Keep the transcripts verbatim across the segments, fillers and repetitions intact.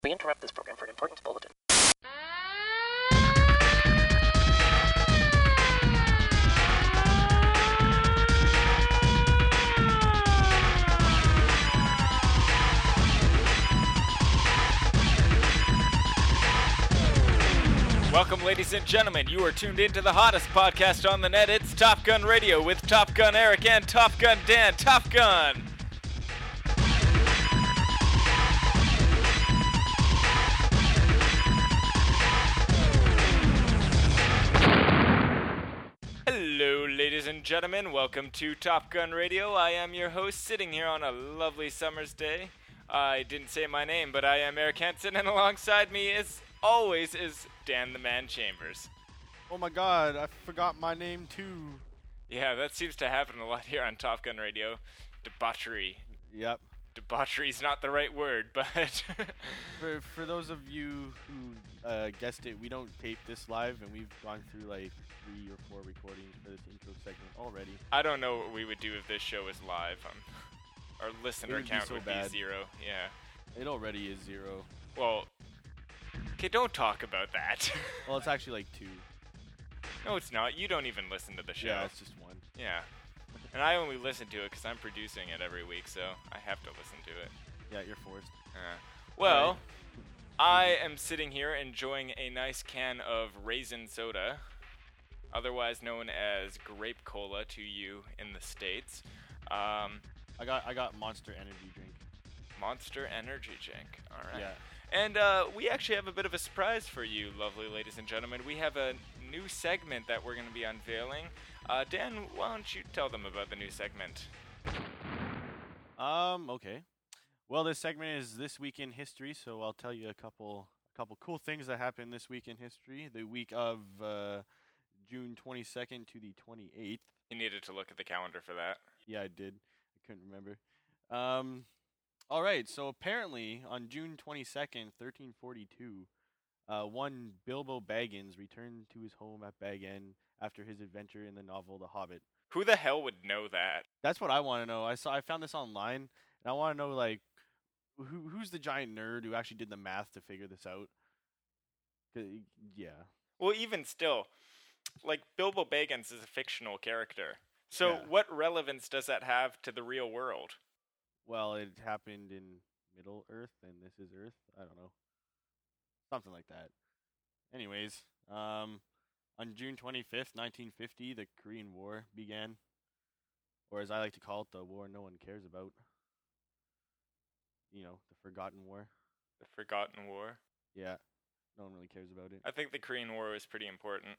We interrupt this program for an important bulletin. Welcome, ladies and gentlemen. You are tuned into the hottest podcast on the net. It's Top Gun Radio with Top Gun Eric and Top Gun Dan. Top Gun! Hello, ladies and gentlemen. Welcome to Top Gun Radio. I am your host, sitting here on a lovely summer's day. I didn't say my name, but I am Eric Hansen, and alongside me, as always, is Dan the Man Chambers. Oh my god, I forgot my name too. Yeah, that seems to happen a lot here on Top Gun Radio. Debauchery. Yep. Debauchery's not the right word, but... For for those of you who uh, guessed it, we don't tape this live, and we've gone through like three or four recordings for this intro segment already. I don't know what we would do if this show was live. Um, our listener would be count so would bad. be zero. Yeah. It already is zero. Well, okay, don't talk about that. Well, it's actually like two. No, it's not. You don't even listen to the show. Yeah, it's just one. Yeah. And I only listen to it because I'm producing it every week, so I have to listen to it. Yeah, you're forced. Uh, well, I am sitting here enjoying a nice can of raisin soda, otherwise known as grape cola to you in the States. Um, I got I got Monster Energy drink. Monster Energy drink. All right. Yeah. And uh, we actually have a bit of a surprise for you, lovely ladies and gentlemen. We have a new segment that we're going to be unveiling. Uh, Dan, why don't you tell them about the new segment? Um. Okay. Well, this segment is This Week in History, so I'll tell you a couple a couple cool things that happened this week in history. The week of uh, June twenty-second to the twenty-eighth. You needed to look at the calendar for that. Yeah, I did. I couldn't remember. Um, all right. So apparently, on June twenty-second, thirteen forty-two, uh, one Bilbo Baggins returned to his home at Bag End after his adventure in the novel The Hobbit. Who the hell would know that? That's what I want to know. I saw. I found this online, and I want to know like, who who's the giant nerd who actually did the math to figure this out? 'Cause, yeah. Well, even still, like, Bilbo Baggins is a fictional character. So Yeah. what relevance does that have to the real world? Well, it happened in Middle Earth, and this is Earth. I don't know. Something like that. Anyways, um, on June twenty-fifth, nineteen fifty, the Korean War began. Or as I like to call it, the war no one cares about. You know, the Forgotten War. The Forgotten War. Yeah, no one really cares about it. I think the Korean War was pretty important.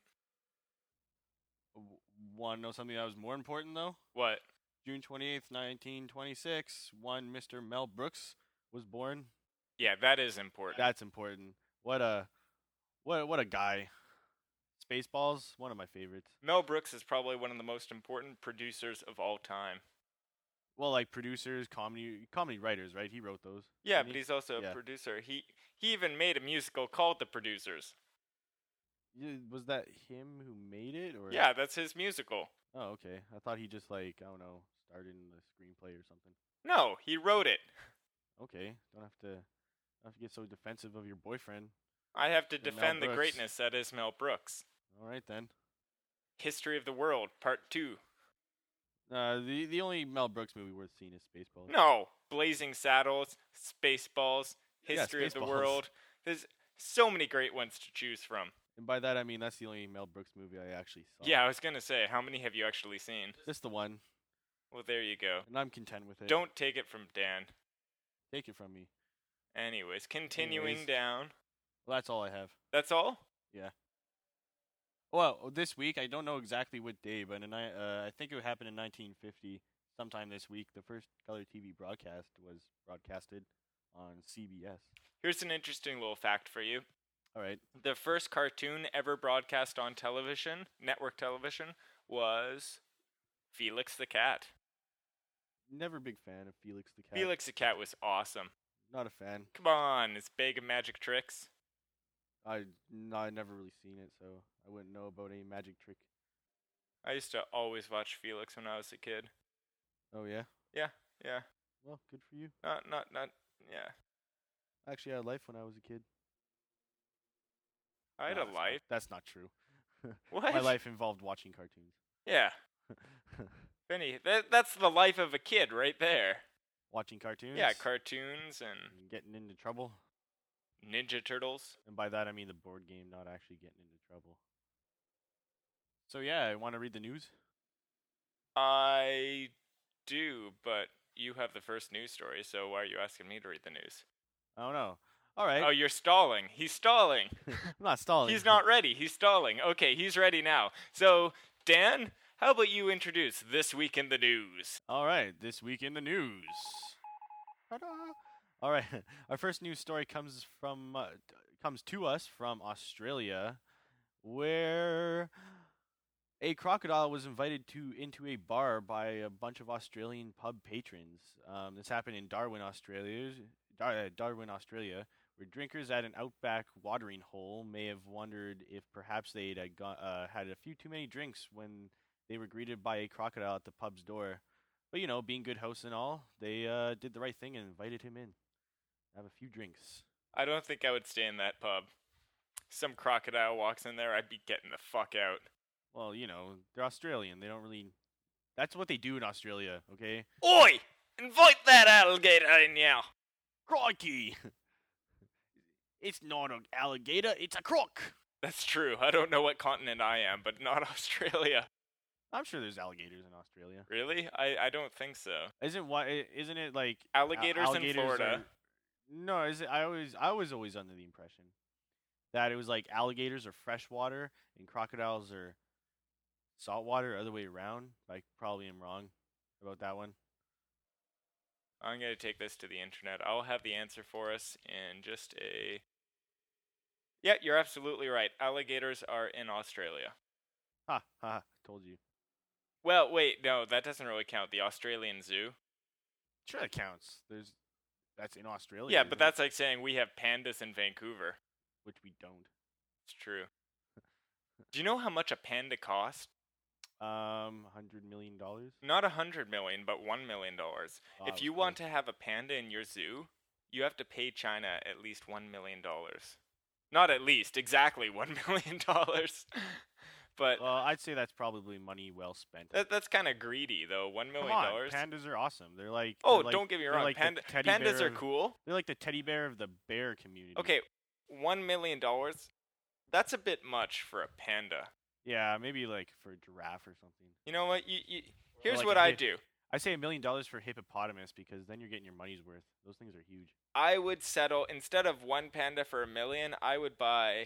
Want to know something that was more important, though? What? June twenty-eighth, nineteen twenty-six, one Mister Mel Brooks was born. Yeah, that is important. That's important. What a what what a guy. Spaceballs, one of my favorites. Mel Brooks is probably one of the most important producers of all time. Well, like producers, comedy comedy writers, right? He wrote those. Yeah, didn't but he? he's also a Yeah. producer. He he even made a musical called The Producers. Yeah, was that him who made it, or? Yeah, that's his musical. Oh, okay. I thought he just like I don't know, started in the screenplay or something. No, he wrote it. Okay, don't have to don't have to get so defensive of your boyfriend. I have to And Mel defend the Brooks. greatness that is Mel Brooks. All right then. History of the World, Part two. Uh, the the only Mel Brooks movie worth seeing is Spaceballs. No, Blazing Saddles, Spaceballs, Yeah, History of the Spaceballs. World. There's so many great ones to choose from. And by that I mean that's the only Mel Brooks movie I actually saw. Yeah, I was going to say, how many have you actually seen? Just the one, Well, there you go. and I'm content with it. Don't take it from Dan. take it from me. Anyways, continuing Anyways. down. Well, that's all I have. That's all? Well, this week I don't know exactly what day, but in, uh, I think it happened in nineteen fifty. Sometime this week, the first color T V broadcast was broadcasted on C B S. Here's an interesting little fact for you. All right. The first cartoon ever broadcast on television, network television, was Felix the Cat. Never a big fan of Felix the Cat. Felix the Cat was awesome. Not a fan. Come on, his bag of magic tricks. I no, I never really seen it, so I wouldn't know about any magic trick. I used to always watch Felix when I was a kid. Oh yeah. Yeah, yeah. Well, good for you. Not, not, not, yeah. Actually, I had a life when I was a kid. I had No, a that's not- life. That's not true. What? My life involved watching cartoons. Yeah, Vinny, that that's the life of a kid right there. Watching cartoons. Yeah, cartoons and and getting into trouble. Ninja Turtles. And by that I mean the board game, not actually getting into trouble. So yeah, I want to read the news. I do, but you have the first news story, so why are you asking me to read the news? I don't know. All right. Oh, you're stalling. He's stalling. I'm not stalling. He's not ready. He's stalling. Okay, he's ready now. So, Dan, how about you introduce This Week in the News? All right. This week in the news. Ta-da! All right. Our first news story comes from uh, t- comes to us from Australia, where a crocodile was invited to into a bar by a bunch of Australian pub patrons. Um, this happened in Darwin, Australia. Dar- uh, Darwin, Australia, where drinkers at an outback watering hole may have wondered if perhaps they'd uh, got, uh, had a few too many drinks when they were greeted by a crocodile at the pub's door. But you know, being good hosts and all, they uh, did the right thing and invited him in. Have a few drinks. I don't think I would stay in that pub. Some crocodile walks in there, I'd be getting the fuck out. Well, you know, they're Australian. They don't really. That's what they do in Australia, okay? Oi! Invite that alligator in now! Crikey! It's not an alligator, it's a croc! That's true. I don't know what continent I am, but not Australia. I'm sure there's alligators in Australia. Really? I, I don't think so. Isn't what? Isn't it like al- Alligators, in alligators Florida. are- No, is it? I always, I was always under the impression that it was like alligators are freshwater and crocodiles are saltwater, other way around. I probably am wrong about that one. I'm going to take this to the internet. I'll have the answer for us in just a... Yeah, you're absolutely right. Alligators are in Australia. Ha ha! Told you. Well, wait, no, that doesn't really count. The Australian Zoo. Sure, that counts. There's that's in Australia. Yeah, isn't but it? that's like saying we have pandas in Vancouver. which we don't. It's true. Do you know how much a panda costs? Um, hundred million dollars. Not a hundred million, but one million dollars. If you want to have a panda in your zoo, you have to pay China at least one million dollars. Not at least, exactly one million dollars. But Well, I'd say that's probably money well spent. that, that's kind of greedy, though. One Come million on, dollars. pandas are awesome. They're like Oh, they're like- don't get me they're wrong. like the Panda, teddy pandas bear are of- cool. They're like the teddy bear of the bear community. Okay, one million dollars. That's a bit much for a panda. Yeah, maybe like for a giraffe or something. You know what? You, you here's like what a I hip- do. I say a million dollars for hippopotamus because then you're getting your money's worth. Those things are huge. I would settle instead of one panda for a million. I would buy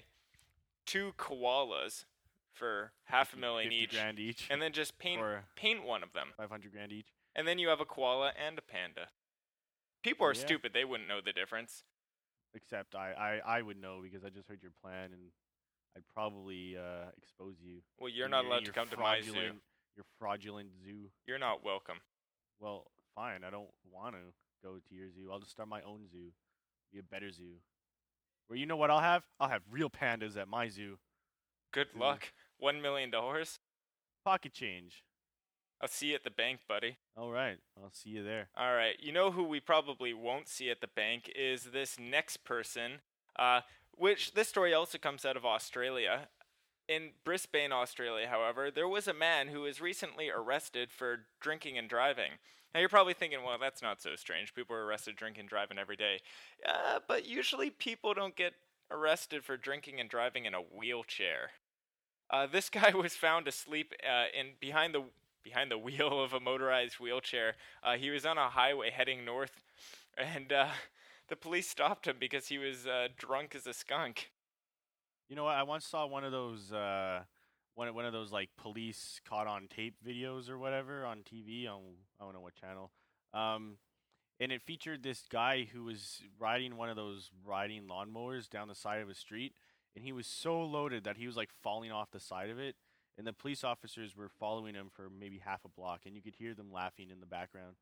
two koalas for half a million fifty each, grand each, and then just paint or paint one of them, five hundred grand each. and then you have a koala and a panda. People are Yeah. stupid; they wouldn't know the difference. Except I, I, I would know because I just heard your plan and I'd probably uh, expose you. Well, you're in not your- in allowed to your come to my zoo. fraudulent- Your fraudulent zoo. You're not welcome. Well, fine. I don't want to go to your zoo. I'll just start my own zoo. Be a better zoo. Where you know what I'll have? I'll have real pandas at my zoo. Good Zoo. luck. One million dollars. Pocket change. I'll see you at the bank, buddy. All right. I'll see you there. All right. You know who we probably won't see at the bank is this next person, uh, which this story also comes out of Australia. In Brisbane, Australia, however, there was a man who was recently arrested for drinking and driving. Now, you're probably thinking, well, that's not so strange. People are arrested drinking and driving every day. Uh, but usually people don't get arrested for drinking and driving in a wheelchair. Uh, this guy was found asleep uh, in behind the behind the wheel of a motorized wheelchair. Uh, he was on a highway heading north, and uh, the police stopped him because he was uh, drunk as a skunk. You know what? I once saw one of those, uh, one one of those like police caught on tape videos or whatever on T V on I don't know what channel. Um, and it featured this guy who was riding one of those riding lawnmowers down the side of a street, and he was so loaded that he was like falling off the side of it. And the police officers were following him for maybe half a block, and you could hear them laughing in the background.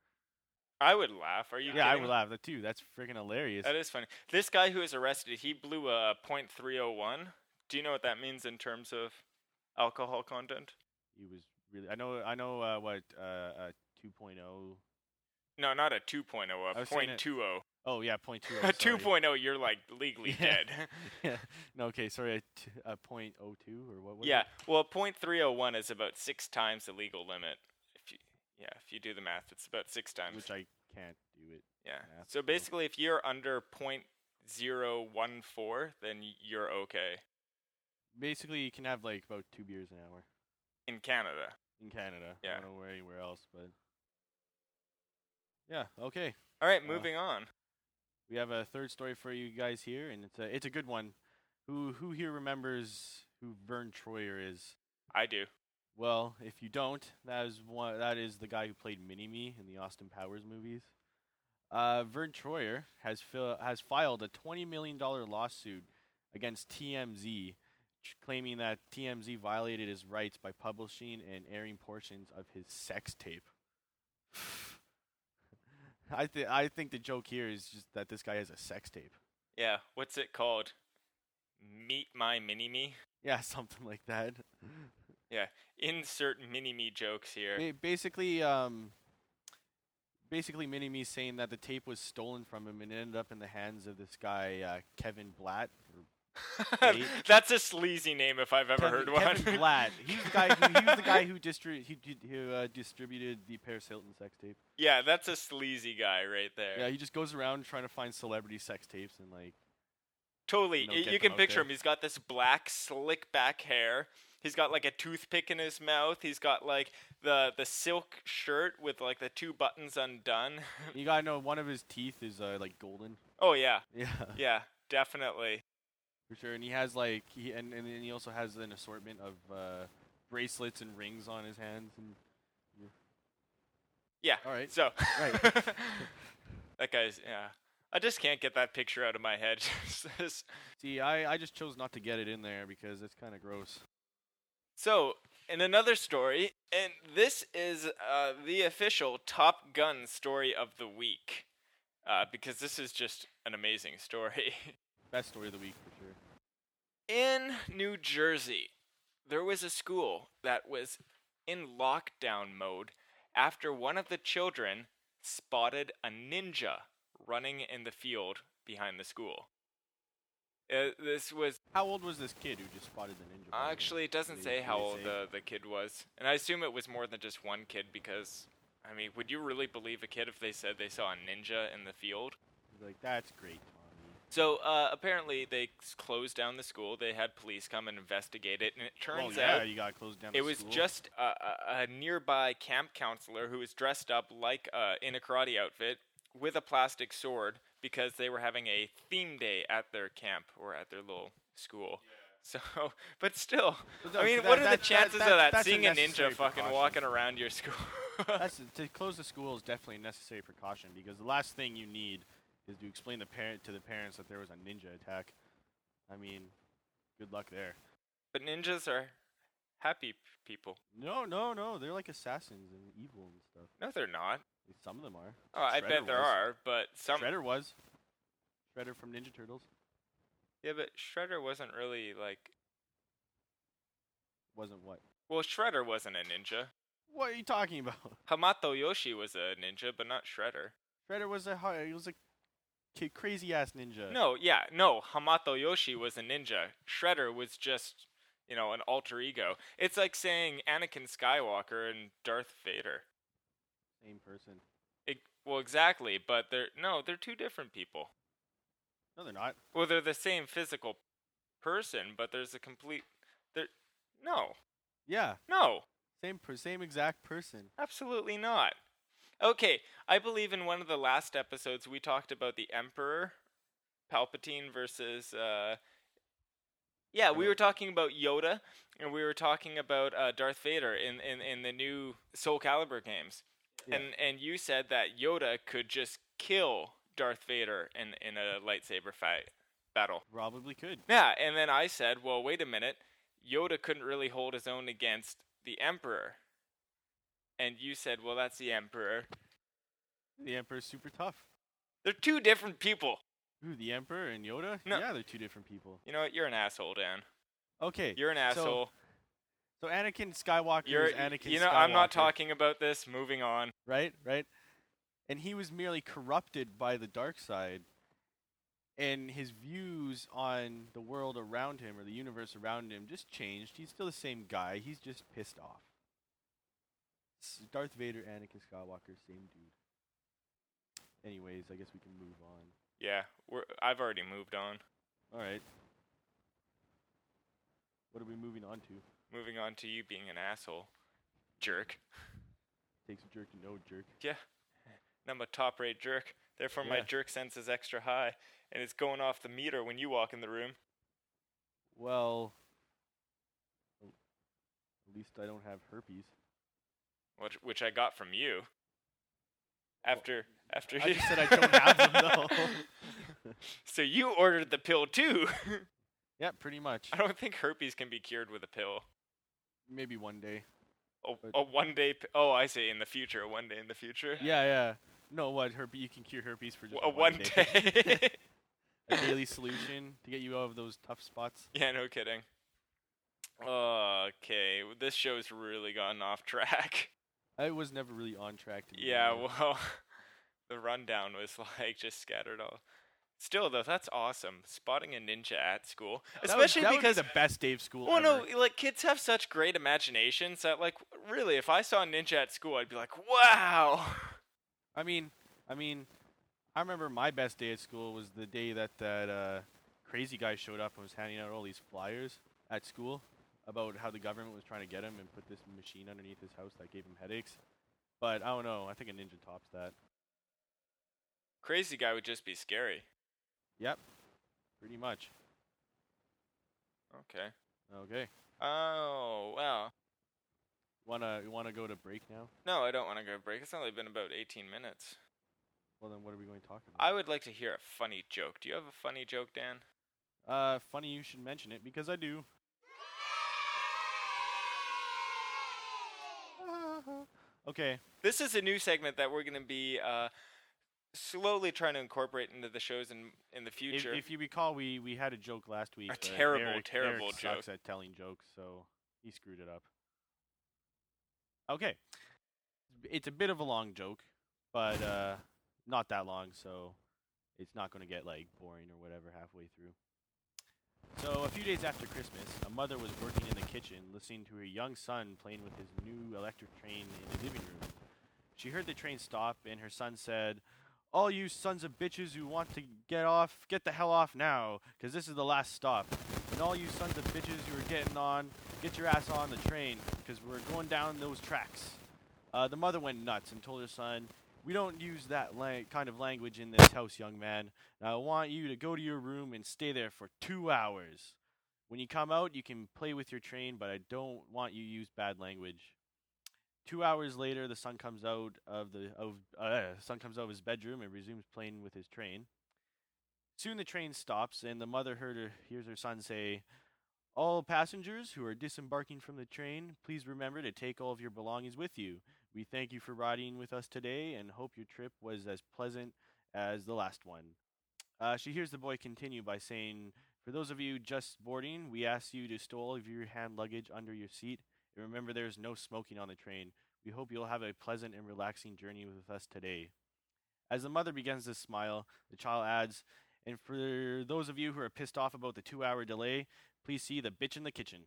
I would laugh. Are you Yeah, I kidding? would laugh that too. That's freaking hilarious. That is funny. This guy who was arrested, he blew a point three oh one. Do you know what that means in terms of alcohol content? He was really. I know. I know uh, what uh, uh, two point oh. No, not a two point oh, I a was saying point it- two oh. Oh yeah, point two. oh, two sorry. point oh, you're like legally Yeah. dead. Yeah. No, okay, sorry. A, t- a point oh two or what was Yeah, it? well, point three oh one is about six times the legal limit. If you, yeah, if you do the math, it's about six times. Which I can't do it. yeah. math, So so- basically, if you're under point zero one four, then y- you're okay Basically, you can have like about two beers an hour in Canada. in Canada. Yeah. I don't know where anywhere else, but yeah. Okay. All right, Uh, moving on. We have a third story for you guys here, and it's a it's a good one. Who who here remembers who Vern Troyer is? I do. Well, if you don't, that is one. That is the guy who played Mini-Me in the Austin Powers movies. Uh, Vern Troyer has fil- has filed a twenty million dollar lawsuit against T M Z, ch- claiming that T M Z violated his rights by publishing and airing portions of his sex tape. I think I think the joke here is just that this guy has a sex tape. Yeah, what's it called? Meet my mini-me? Yeah, something like that. Yeah, insert mini-me jokes here. Ba- basically, um, basically, Mini Me saying that the tape was stolen from him and ended up in the hands of this guy uh, Kevin Blatt. Or Wait. That's a sleazy name if I've ever Kevin, heard one. Kevin Blatt. He was the guy. Who, he was the guy who distri- he, did- who uh, distributed the Paris Hilton sex tape. Yeah, that's a sleazy guy right there. Yeah, he just goes around trying to find celebrity sex tapes and like. Totally. You know, Y- get you them can out picture there. him. He's got this black, slick back hair. He's got like a toothpick in his mouth. He's got like the the silk shirt with like the two buttons undone. You gotta know one of his teeth is uh, like golden. Oh yeah, Yeah, yeah, definitely. for sure. And he has like he and and then he also has an assortment of uh, bracelets and rings on his hands and. Yeah. All right. So. Right. That guy's yeah. I just can't get that picture out of my head. Just- See, I, I just chose not to get it in there because it's kind of gross. So, in another story, and this is uh, the official Top Gun story of the week, uh, because this is just an amazing story. Best story of the week for sure. In New Jersey, there was a school that was in lockdown mode after one of the children spotted a ninja running in the field behind the school. Uh, this was How old was this kid who just spotted the ninja? by the way? Actually, it doesn't Did say they- how did they old say? the, the kid was. And I assume it was more than just one kid because, I mean, would you really believe a kid if they said they saw a ninja in the field? He's like, that's great, Tommy. So, uh, apparently they s- closed down the school. They had police come and investigate it. And it Well, turns yeah, out you got closed down. it the was school. just a, a, a nearby camp counselor who was dressed up like uh, in a karate outfit with a plastic sword because they were having a theme day at their camp or at their little school. So, but still, But I no, mean, that- what are the that- that- chances that- of that? that's a Seeing a necessary ninja fucking precaution. walking around your school. That's to close the school is definitely a necessary precaution because the last thing you need is to explain the parent to the parents that there was a ninja attack. I mean, good luck there. But ninjas are happy p- people. No, no, no. They're like assassins and evil and stuff. No, they're not. Some of them are. Oh, I Shredder bet there was. are, but some. Shredder was. Shredder from Ninja Turtles. Yeah, but Shredder wasn't really like. Wasn't what? Well, Shredder wasn't a ninja. What are you talking about? Hamato Yoshi was a ninja, but not Shredder. Shredder was a hu- he was a ki- crazy ass ninja. No, yeah, no. Hamato Yoshi was a ninja. Shredder was just, you know, an alter ego. It's like saying Anakin Skywalker and Darth Vader. Same person. It, well, exactly, but they're no, they're two different people. No, they're not. Well, they're the same physical person, but there's a complete. There, no, Yeah, no, same per- same exact person. absolutely not. Okay, I believe in one of the last episodes we talked about the Emperor, Palpatine versus. Uh, yeah, we Oh. were talking about Yoda, and we were talking about uh, Darth Vader in, in, in the new Soul Calibur games. Yeah. And and you said that Yoda could just kill Darth Vader in, in a lightsaber fight battle. Probably could. Yeah, and then I said, well, wait a minute. Yoda couldn't really hold his own against the Emperor. And you said, well, that's the Emperor. The Emperor's super tough. They're two different people. Ooh, the Emperor and Yoda? No. Yeah, they're two different people. You know what? You're an asshole, Dan. Okay. You're an so- asshole. So Anakin Skywalker You're, is Anakin you know, Skywalker. I'm not talking about this. Moving on. Right, right. and he was merely corrupted by the dark side, and his views on the world around him or the universe around him just changed. He's still the same guy. He's just pissed off. S- Darth Vader, Anakin Skywalker, same dude. Anyways, I guess we can move on. Yeah, we're, I've already moved on. All right. What are we moving on to? Moving on to you being an asshole. Jerk. Takes a jerk to know a jerk. Yeah. And I'm a top rate jerk. Therefore, my Yeah. jerk sense is extra high. And it's going off the meter when you walk in the room. Well, at least I don't have herpes. Which, which I got from you. After, after I you just said I don't have them, though. So you ordered the pill too. Yeah, pretty much. I don't think herpes can be cured with a pill. Maybe one day. A, But- a one day. P- oh, I see. In the future, a one day in the future. Yeah, yeah. No, what herpes? You can cure herpes for just A one day. A daily solution to get you out of those tough spots. Yeah, no kidding. Okay, this show's really gotten off track. I was never really on track to. begin Yeah, with. well, the rundown was like just scattered all. Still, though, that's awesome. Spotting a ninja at school, That would- especially that would be because the best day of school. well, ever. no, like kids have such great imaginations that, like, really, if I saw a ninja at school, I'd be like, wow. I mean, I mean, I remember my best day at school was the day that that uh, crazy guy showed up and was handing out all these flyers at school about how the government was trying to get him and put this machine underneath his house that gave him headaches. But I don't know. I think a ninja tops that. Crazy guy would just be scary. Yep, pretty much. Okay. Okay. Oh, wow. Wanna you wanna go to break now? No, I don't want to go break. It's only been about eighteen minutes. Well, then what are we going to talk about? I would like to hear a funny joke. Do you have a funny joke, Dan? Uh, funny you should mention it because I do. Okay. This is a new segment that we're going to be uh, slowly trying to incorporate into the shows in in the If, future. if you recall, we we had a joke last week. A but terrible, Eric, terrible Eric joke. sucks at telling jokes, so he screwed it up. Okay. It's a bit of a long joke, but uh, not that long, so it's not going to get like boring or whatever halfway through. So a few days after Christmas, a mother was working in the kitchen, listening to her young son playing with his new electric train in the living room. She heard the train stop, and her son said, "All you sons of bitches who want to get off, get the hell off now, 'cause this is the last stop. And all you sons of bitches who are getting on, get your ass on the train, 'cause we're going down those tracks." Uh, the mother went nuts and told her son, "We don't use that la- kind of language in this house, young man. And I want you to go to your room and stay there for two hours. When you come out, you can play with your train, but I don't want you to use bad language." Two hours later, the son comes out of the of uh, son comes out of his bedroom and resumes playing with his train. Soon the train stops, and the mother heard her, hears her son say, "All passengers who are disembarking from the train, please remember to take all of your belongings with you. We thank you for riding with us today and hope your trip was as pleasant as the last one." Uh, she hears the boy continue by saying, "For those of you just boarding, we ask you to stow all of your hand luggage under your seat. And remember, there is no smoking on the train. We hope you'll have a pleasant and relaxing journey with us today." As the mother begins to smile, the child adds, "And for those of you who are pissed off about the two-hour delay, please see the bitch in the kitchen."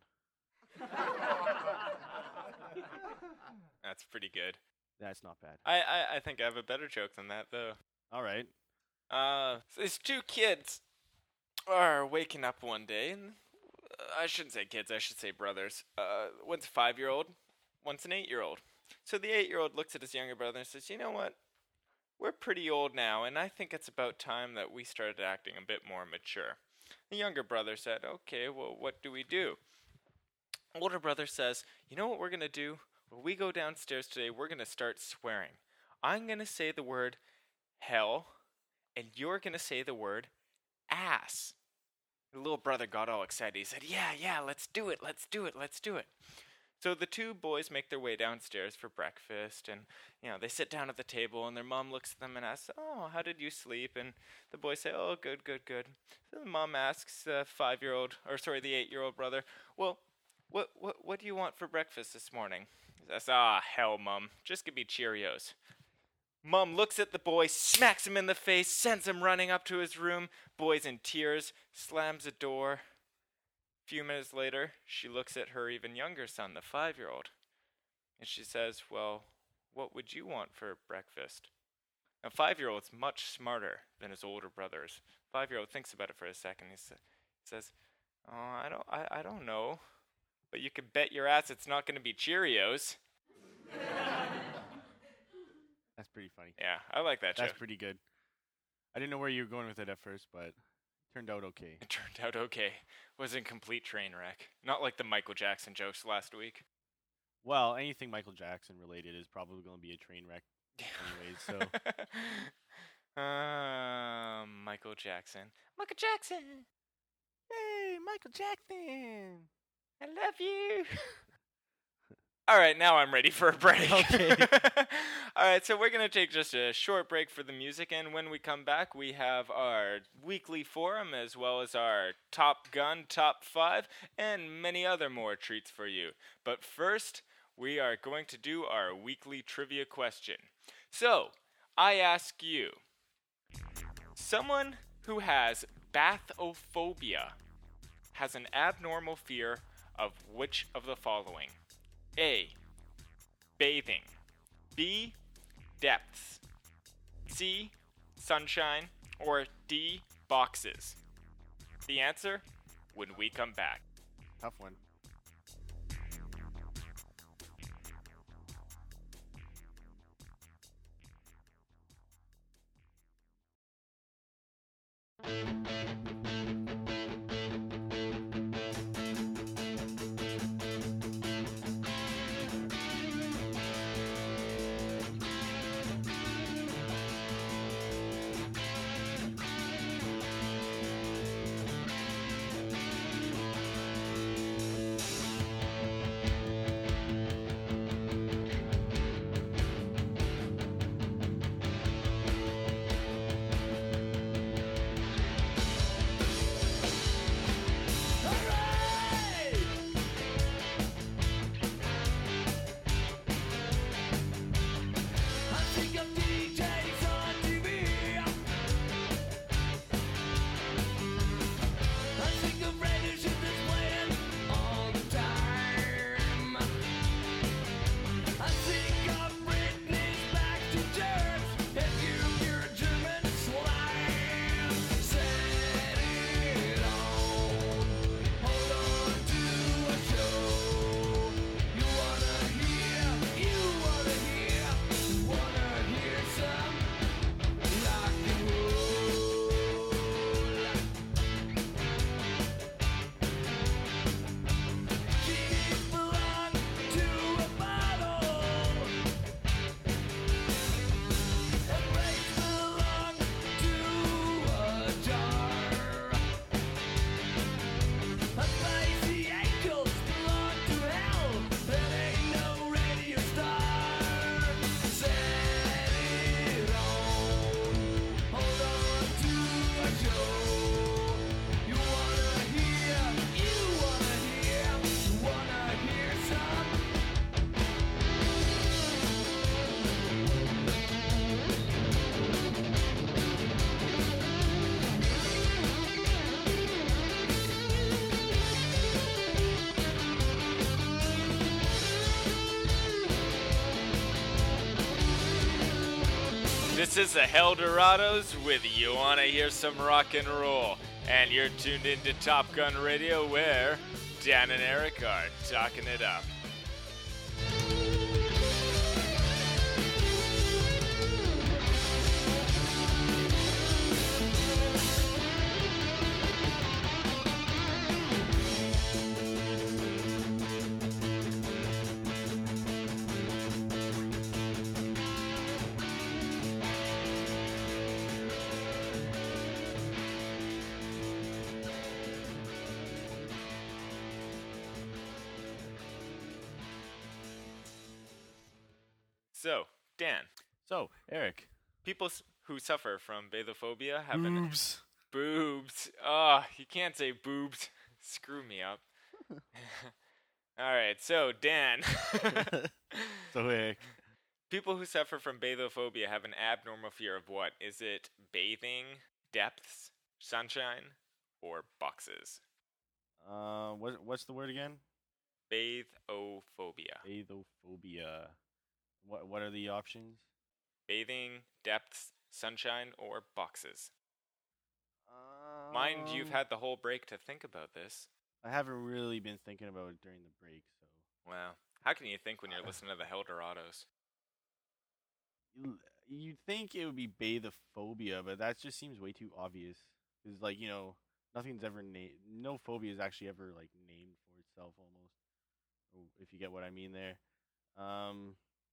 That's pretty good. That's not bad. I, I, I think I have a better joke than that, though. All right. Uh, so these two kids are waking up one day, and uh, I shouldn't say kids, I should say brothers. Uh, one's a five-year-old, one's an eight-year-old. So the eight-year-old looks at his younger brother and says, "You know what? We're pretty old now, and I think it's about time that we started acting a bit more mature." The younger brother said, "Okay, well, what do we do?" Older brother says, "You know what we're going to do? When we go downstairs today, we're going to start swearing. I'm going to say the word hell, and you're going to say the word ass." The little brother got all excited. He said, "Yeah, yeah, let's do it, let's do it, let's do it." So the two boys make their way downstairs for breakfast, and, you know, they sit down at the table, and their mom looks at them and asks, "Oh, how did you sleep?" And the boys say, "Oh, good, good, good." So the mom asks the five-year-old, or sorry, the eight-year-old brother, "Well, what, what, what do you want for breakfast this morning?" He says, "Ah, hell, Mom, just give me Cheerios." Mom looks at the boy, smacks him in the face, sends him running up to his room. Boy's in tears, slams the door. A few minutes later, she looks at her even younger son, the five-year-old, and she says, well, what would you want for breakfast? A five-year-old's much smarter than his older brothers. Five-year-old thinks about it for a second. He, sa- he says, oh, I don't, I, I don't know, but you can bet your ass it's not going to be Cheerios. That's pretty funny. Yeah, I like that That's joke. pretty good. I didn't know where you were going with it at first, but it turned out okay. It turned out okay. Wasn't a complete train wreck. Not like the Michael Jackson jokes last week. Well, anything Michael Jackson related is probably going to be a train wreck anyways, so. um, Michael Jackson. Michael Jackson! Hey, Michael Jackson! I love you! All right, now I'm ready for a break. Okay. All right, so we're going to take just a short break for the music, and when we come back, we have our weekly forum as well as our Top Gun Top five and many other more treats for you. But first, we are going to do our weekly trivia question. So, I ask you, someone who has bathophobia has an abnormal fear of which of the following? A. Bathing. B. Depths. C. Sunshine. Or D. Boxes. The answer when we come back. Tough one. This is the Heldorados with You Wanna Hear Some Rock and Roll. And you're tuned into Top Gun Radio where Dan and Eric are talking it up. So, Dan, So, Eric. people s- who suffer from bathophobia have an Boobs. boobs. Oh, you can't say boobs. Screw me up. All right, so Dan, So, Eric. People who suffer from bathophobia have an abnormal fear of what? Is it bathing, depths, sunshine, or boxes? Uh, what what's the word again? Bathophobia. Bathophobia. What what are the options? Bathing, depths, sunshine, or boxes? Mind you've Um, had the whole break to think about this. I haven't really been thinking about it during the break, so Wow. How can you think when you're listening to the Heldorados? You- you'd think it would be bathophobia, but that just seems way too obvious. Because, like, you know, nothing's ever named. No phobia is actually ever like named for itself, almost. Or if you get what I mean there. Um.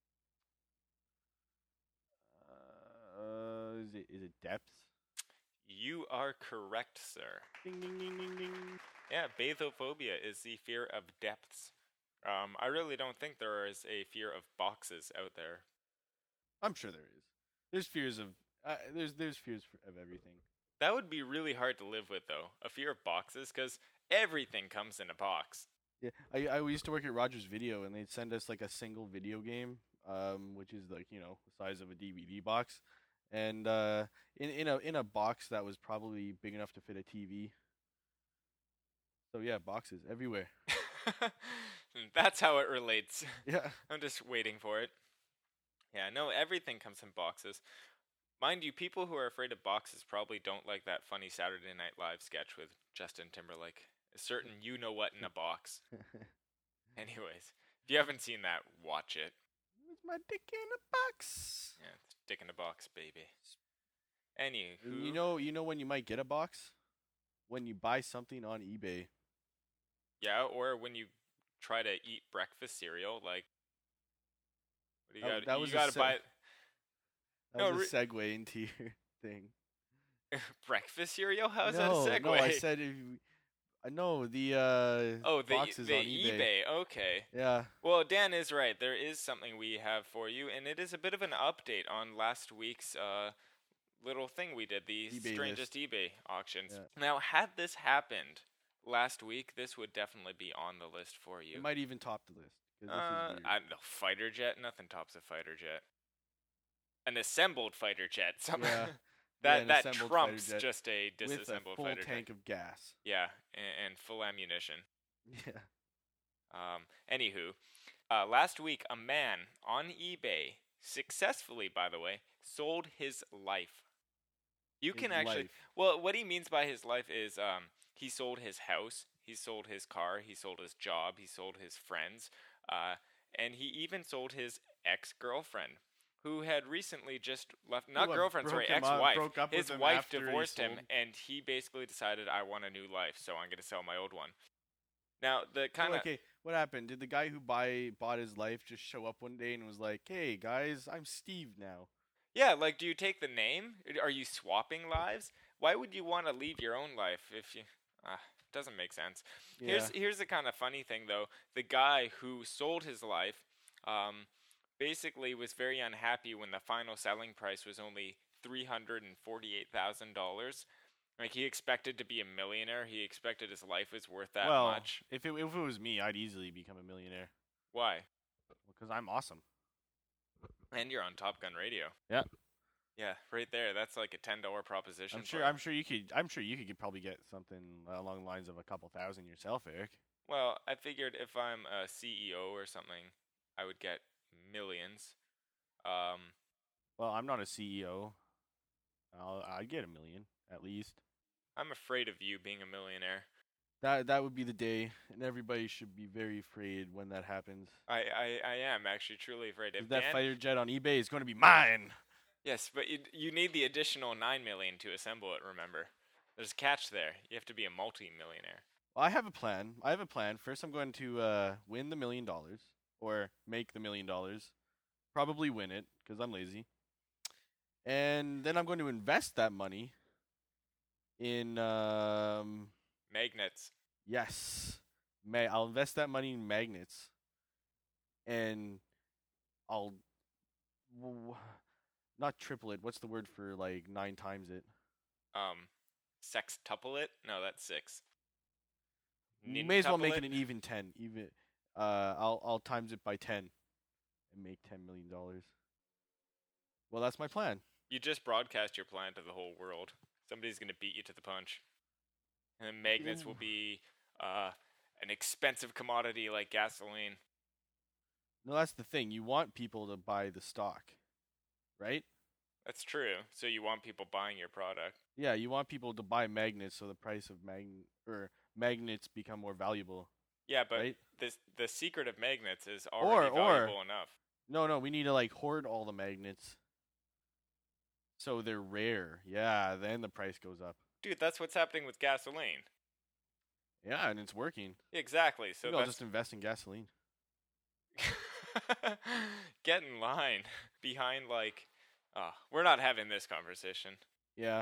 Uh, is it is it depths? You are correct, sir. Ding ding ding ding ding. Yeah, bathophobia is the fear of depths. Um, I really don't think there is a fear of boxes out there. I'm sure there is. There's fears of. Uh, there's there's fears f- of everything. That would be really hard to live with, though. A fear of boxes, because everything comes in a box. Yeah, I I used to work at Rogers Video, and they'd send us like a single video game, um, which is like you know the size of a D V D box, and uh, in in a in a box that was probably big enough to fit a T V. So yeah, boxes everywhere. That's how it relates. Yeah, I'm just waiting for it. Yeah, no, everything comes in boxes. Mind you, people who are afraid of boxes probably don't like that funny Saturday Night Live sketch with Justin Timberlake. A certain you know what in a box. Anyways, if you haven't seen that, watch it. it's my dick in a box. Yeah, it's dick in a box, baby. Anywho, You know, you know when you might get a box when you buy something on eBay. yeah, or when you try to eat breakfast cereal, like, what do you That- got? that You was a gotta se- buy That No, was a segue into your thing. breakfast cereal. How's no, that a segue? no, I said if you, I know the uh oh, the boxes the on eBay. eBay. Okay. Yeah. Well, Dan is right. There is something we have for you, and it is a bit of an update on last week's uh, little thing we did, the eBay strangest eBay auctions. Yeah. Now, had this happened last week, this would definitely be on the list for you. It might even top the list. 'Cause this is uh, weird. I don't know, fighter jet. Nothing tops a fighter jet. An assembled fighter jet. Some Yeah. that Yeah, an that assembled trumps fighter jet just a with a disassembled full fighter tank jet. of gas. Yeah, and, and full ammunition. Yeah. Um, anywho, uh, last week a man on eBay successfully, by the way, sold his life. You His can actually, life. well, what he means by his life is um, he sold his house, he sold his car, he sold his job, he sold his friends, uh, and he even sold his ex-girlfriend, who had recently just left. Not Who, uh, girlfriend, sorry, broke him up- ex-wife. broke up His with him wife after he divorced him, sold- and he basically decided, I want a new life, so I'm going to sell my old one. Now, the So, kind of okay, what happened? Did the guy who buy bought his life just show up one day and was like, "Hey guys, I'm Steve now"? Yeah, like, do you take the name? Are you swapping lives? Why would you want to leave your own life if you? Ah, doesn't make sense. Yeah. Here's here's the kind of funny thing though. The guy who sold his life, um, basically was very unhappy when the final selling price was only three hundred and forty-eight thousand dollars. Like, he expected to be a millionaire. He expected his life was worth that well, much. if it if it was me, I'd easily become a millionaire Why? because I'm awesome. And you're on Top Gun Radio. Yeah. Yeah, right there. That's like a ten dollar proposition. I'm for sure. you. I'm sure you could. I'm sure you could probably get something along the lines of a couple thousand yourself, Eric. Well, I figured if I'm a C E O or something, I would get millions. Um, Well, I'm not a C E O. I'll I'd get a million at least. I'm afraid of you being a millionaire. That that would be the day, and everybody should be very afraid when that happens. I, I, I am actually truly afraid. If that Dan- fighter jet on eBay is going to be mine. Yes, but you, you need the additional nine million to assemble it. Remember, there's a catch there. You have to be a multi-millionaire. Well, I have a plan. I have a plan. First, I'm going to uh, win the million dollars, or make the million dollars. Probably win it because I'm lazy. And then I'm going to invest that money in um, Magnets. yes, ma- I'll invest that money in magnets, and I'll w- not triple it. What's the word for like nine times it? Um, sextuple it? No, that's six. You may as well make Nintuple it an even ten. Even uh, I'll I'll times it by ten, and make ten million dollars. Well, that's my plan. You just broadcast your plan to the whole world. Somebody's gonna beat you to the punch. And then magnets will be uh, an expensive commodity like gasoline. No, that's the thing. You want people to buy the stock, right? That's true. So you want people buying your product. Yeah, you want people to buy magnets so the price of mag or magnets become more valuable. Yeah, but right? this the secret of magnets is already Or- or- valuable enough. No, no, we need to like hoard all the magnets so they're rare. Yeah, then the price goes up. Dude, that's what's happening with gasoline. Yeah, and it's working. Exactly. So Maybe I'll that's just invest in gasoline. get in line behind like. Oh, we're not having this conversation. Yeah.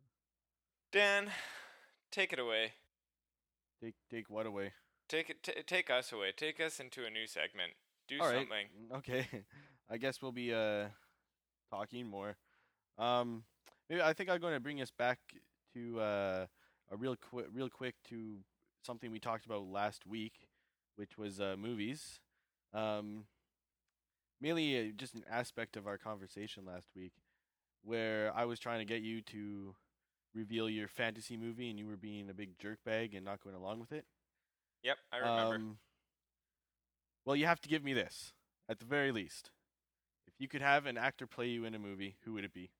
Dan, take it away. Take take what away? Take it. T- take us away. Take us into a new segment. Do All right. something. Okay. I guess we'll be uh talking more. Um, maybe I think I'm going to bring us back to uh a real quick, real quick to something we talked about last week, which was uh movies. Um, mainly uh, just an aspect of our conversation last week, where I was trying to get you to reveal your fantasy movie, and you were being a big jerkbag and not going along with it. Yep, I remember. Um, well, you have to give me this, at the very least. If you could have an actor play you in a movie, who would it be?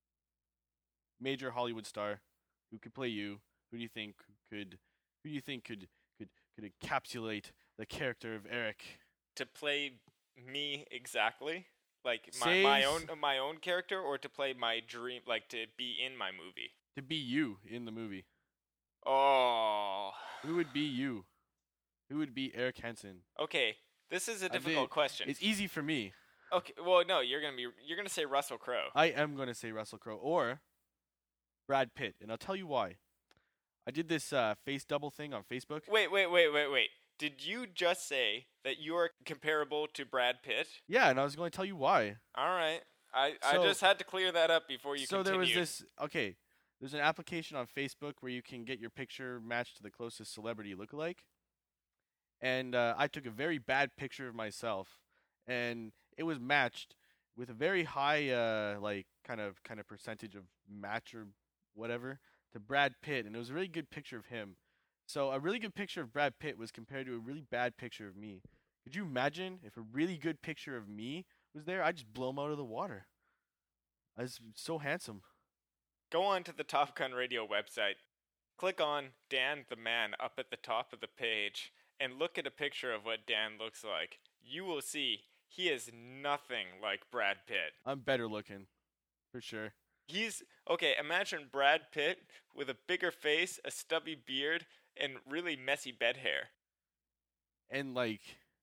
Major Hollywood star, who could play you? Who do you think could? Who do you think could could could encapsulate the character of Eric? To play me exactly, like my, my Say own s- my own character, or to play my dream, like to be in my movie. To be you in the movie. Oh, Who would be you? Who would be Eric Hansen? okay. This is a I difficult did- question. It's easy for me. Okay, well, no, you're gonna be you're gonna say Russell Crowe. I am going to say Russell Crowe or Brad Pitt, and I'll tell you why. I did this uh, face double thing on Facebook. Wait, wait, wait, wait, wait. Did you just say that you are comparable to Brad Pitt? Yeah, and I was going to tell you why. All right, I So- I just had to clear that up before you so there continued. was this. Okay, there's an application on Facebook where you can get your picture matched to the closest celebrity lookalike, and uh, I took a very bad picture of myself, and it was matched with a very high, uh, like kind of kind of percentage of match or whatever to Brad Pitt, and it was a really good picture of him. So a really good picture of Brad Pitt was compared to a really bad picture of me. Could you imagine if a really good picture of me was there? I'd just blow him out of the water. I was so handsome. Go on to the Top Gun Radio website. Click on Dan the Man up at the top of the page and look at a picture of what Dan looks like. You will see he is nothing like Brad Pitt. I'm better looking, for sure. He's okay, imagine Brad Pitt with a bigger face, a stubby beard, and really messy bed hair. And like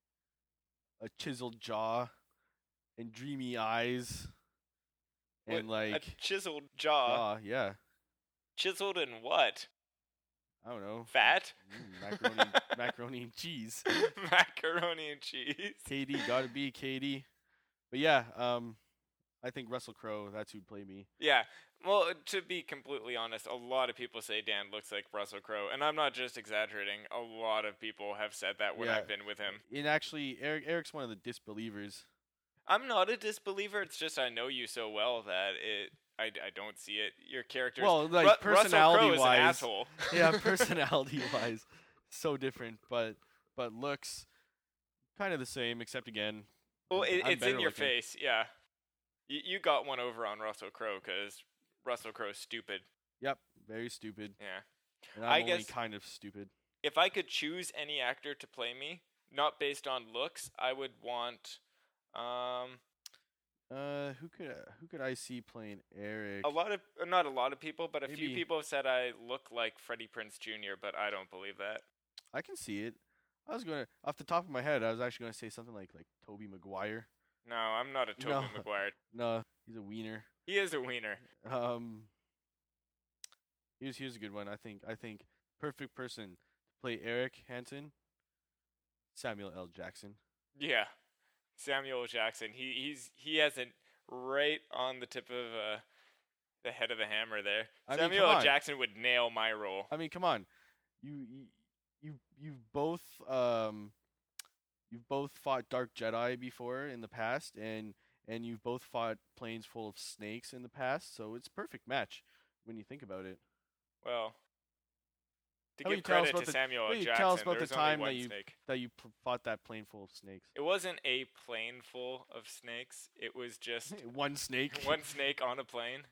a chiseled jaw and dreamy eyes. And What- like a chiseled jaw. jaw, yeah. Chiseled in what? I don't know. Fat? Mm, macaroni, macaroni and cheese. Macaroni and cheese. Katie, gotta be Katie. But yeah, um, I think Russell Crowe. That's who'd play me. Yeah. Well, to be completely honest, a lot of people say Dan looks like Russell Crowe, and I'm not just exaggerating. A lot of people have said that when Yeah. I've been with him. And actually, Eric Eric's one of the disbelievers. I'm not a disbeliever. It's just I know you so well that it. I, I don't see it. Your character. Well, like, Russell Crowe is an personality-wise- asshole. Yeah, personality wise, so different, but but looks kind of the same, except again. Well, it, I'm it's in better your looking. face. Yeah. You you got one over on Russell Crowe because Russell Crowe's stupid. Yep, very stupid. Yeah. And I'm I only guess- kind of stupid. If I could choose any actor to play me, not based on looks, I would want um Uh, who could who could I see playing Eric? a lot of uh, not a lot of people, but a few Maybe- people have said I look like Freddie Prinze Junior, but I don't believe that. I can see it. I was gonna off the top of my head. I was actually gonna say something like like Toby Maguire. No, I'm not a Tobey No. Maguire. No, he's a wiener. He is a wiener. Um, here's here's a good one. I think I think perfect person to play Eric Hansen. Samuel L. Jackson. Yeah. Samuel Jackson. He he's he has it right on the tip of uh, the head of the hammer there. I mean, Samuel come L. on. Jackson would nail my role. I mean, come on, you you you you've both um you've both fought Dark Jedi before in the past, and and you've both fought planes full of snakes in the past, so it's a perfect match when you think about it. Well, to How about you give tell us credit about to the- Samuel how L. about you Jackson, tell us about there the was only time that one you- snake. That you p- fought that plane full of snakes. It wasn't a plane full of snakes. It was just One snake. one snake on a plane.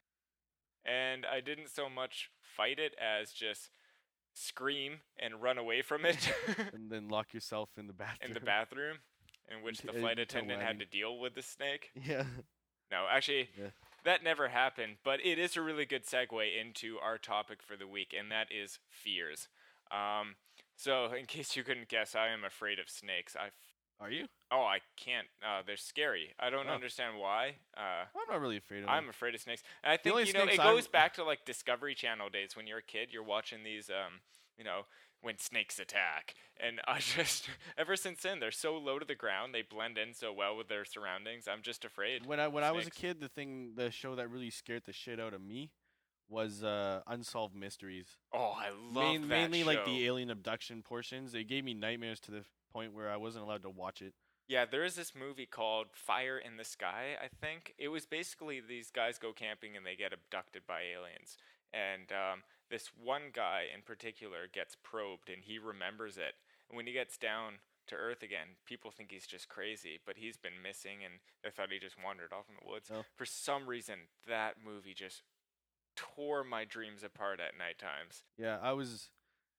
And I didn't so much fight it as just scream and run away from it And then lock yourself in the bathroom. in the bathroom, in which the Until- flight until attendant had landing. to deal with the snake. Yeah. No, actually, Yeah. that never happened, but it is a really good segue into our topic for the week, and that is fears. Um, so, in case you couldn't guess, I am afraid of snakes. I Are you? Oh, I can't. Uh, they're scary. I don't Oh. understand why. Uh, I'm not really afraid of them. I'm afraid of snakes. And I think, only you know, it snakes goes I'm- back to like Discovery Channel days when you're a kid. You're watching these, um, you know, when snakes attack. And I just, ever since then, they're so low to the ground. They blend in so well with their surroundings. I'm just afraid. When I when I was a snakes. kid, the thing, the show that really scared the shit out of me was uh, Unsolved Mysteries. Oh, I love Main, that mainly like the show. alien abduction portions. They gave me nightmares to the point where I wasn't allowed to watch it. Yeah, there is this movie called Fire in the Sky, I think. It was basically these guys go camping and they get abducted by aliens. And um, this one guy in particular gets probed and he remembers it. And when he gets down to Earth again, people think he's just crazy, but he's been missing and they thought he just wandered off in the woods. Oh. For some reason, that movie just tore my dreams apart at night times. Yeah, I was.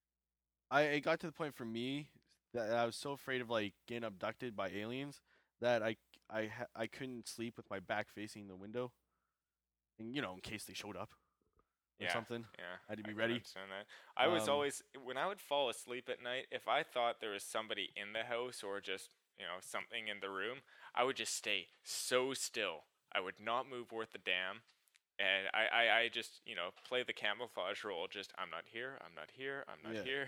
I it got to the point for me that I was so afraid of like getting abducted by aliens that I I ha- I couldn't sleep with my back facing the window, and you know, in case they showed up or Yeah. something. Yeah, I had to be can ready. understand that. I was Um, always when I would fall asleep at night. If I thought there was somebody in the house or just you know something in the room, I would just stay so still. I would not move worth a damn, and I, I, I just you know play the camouflage role. Just I'm not here. I'm not here. I'm not Yeah. here.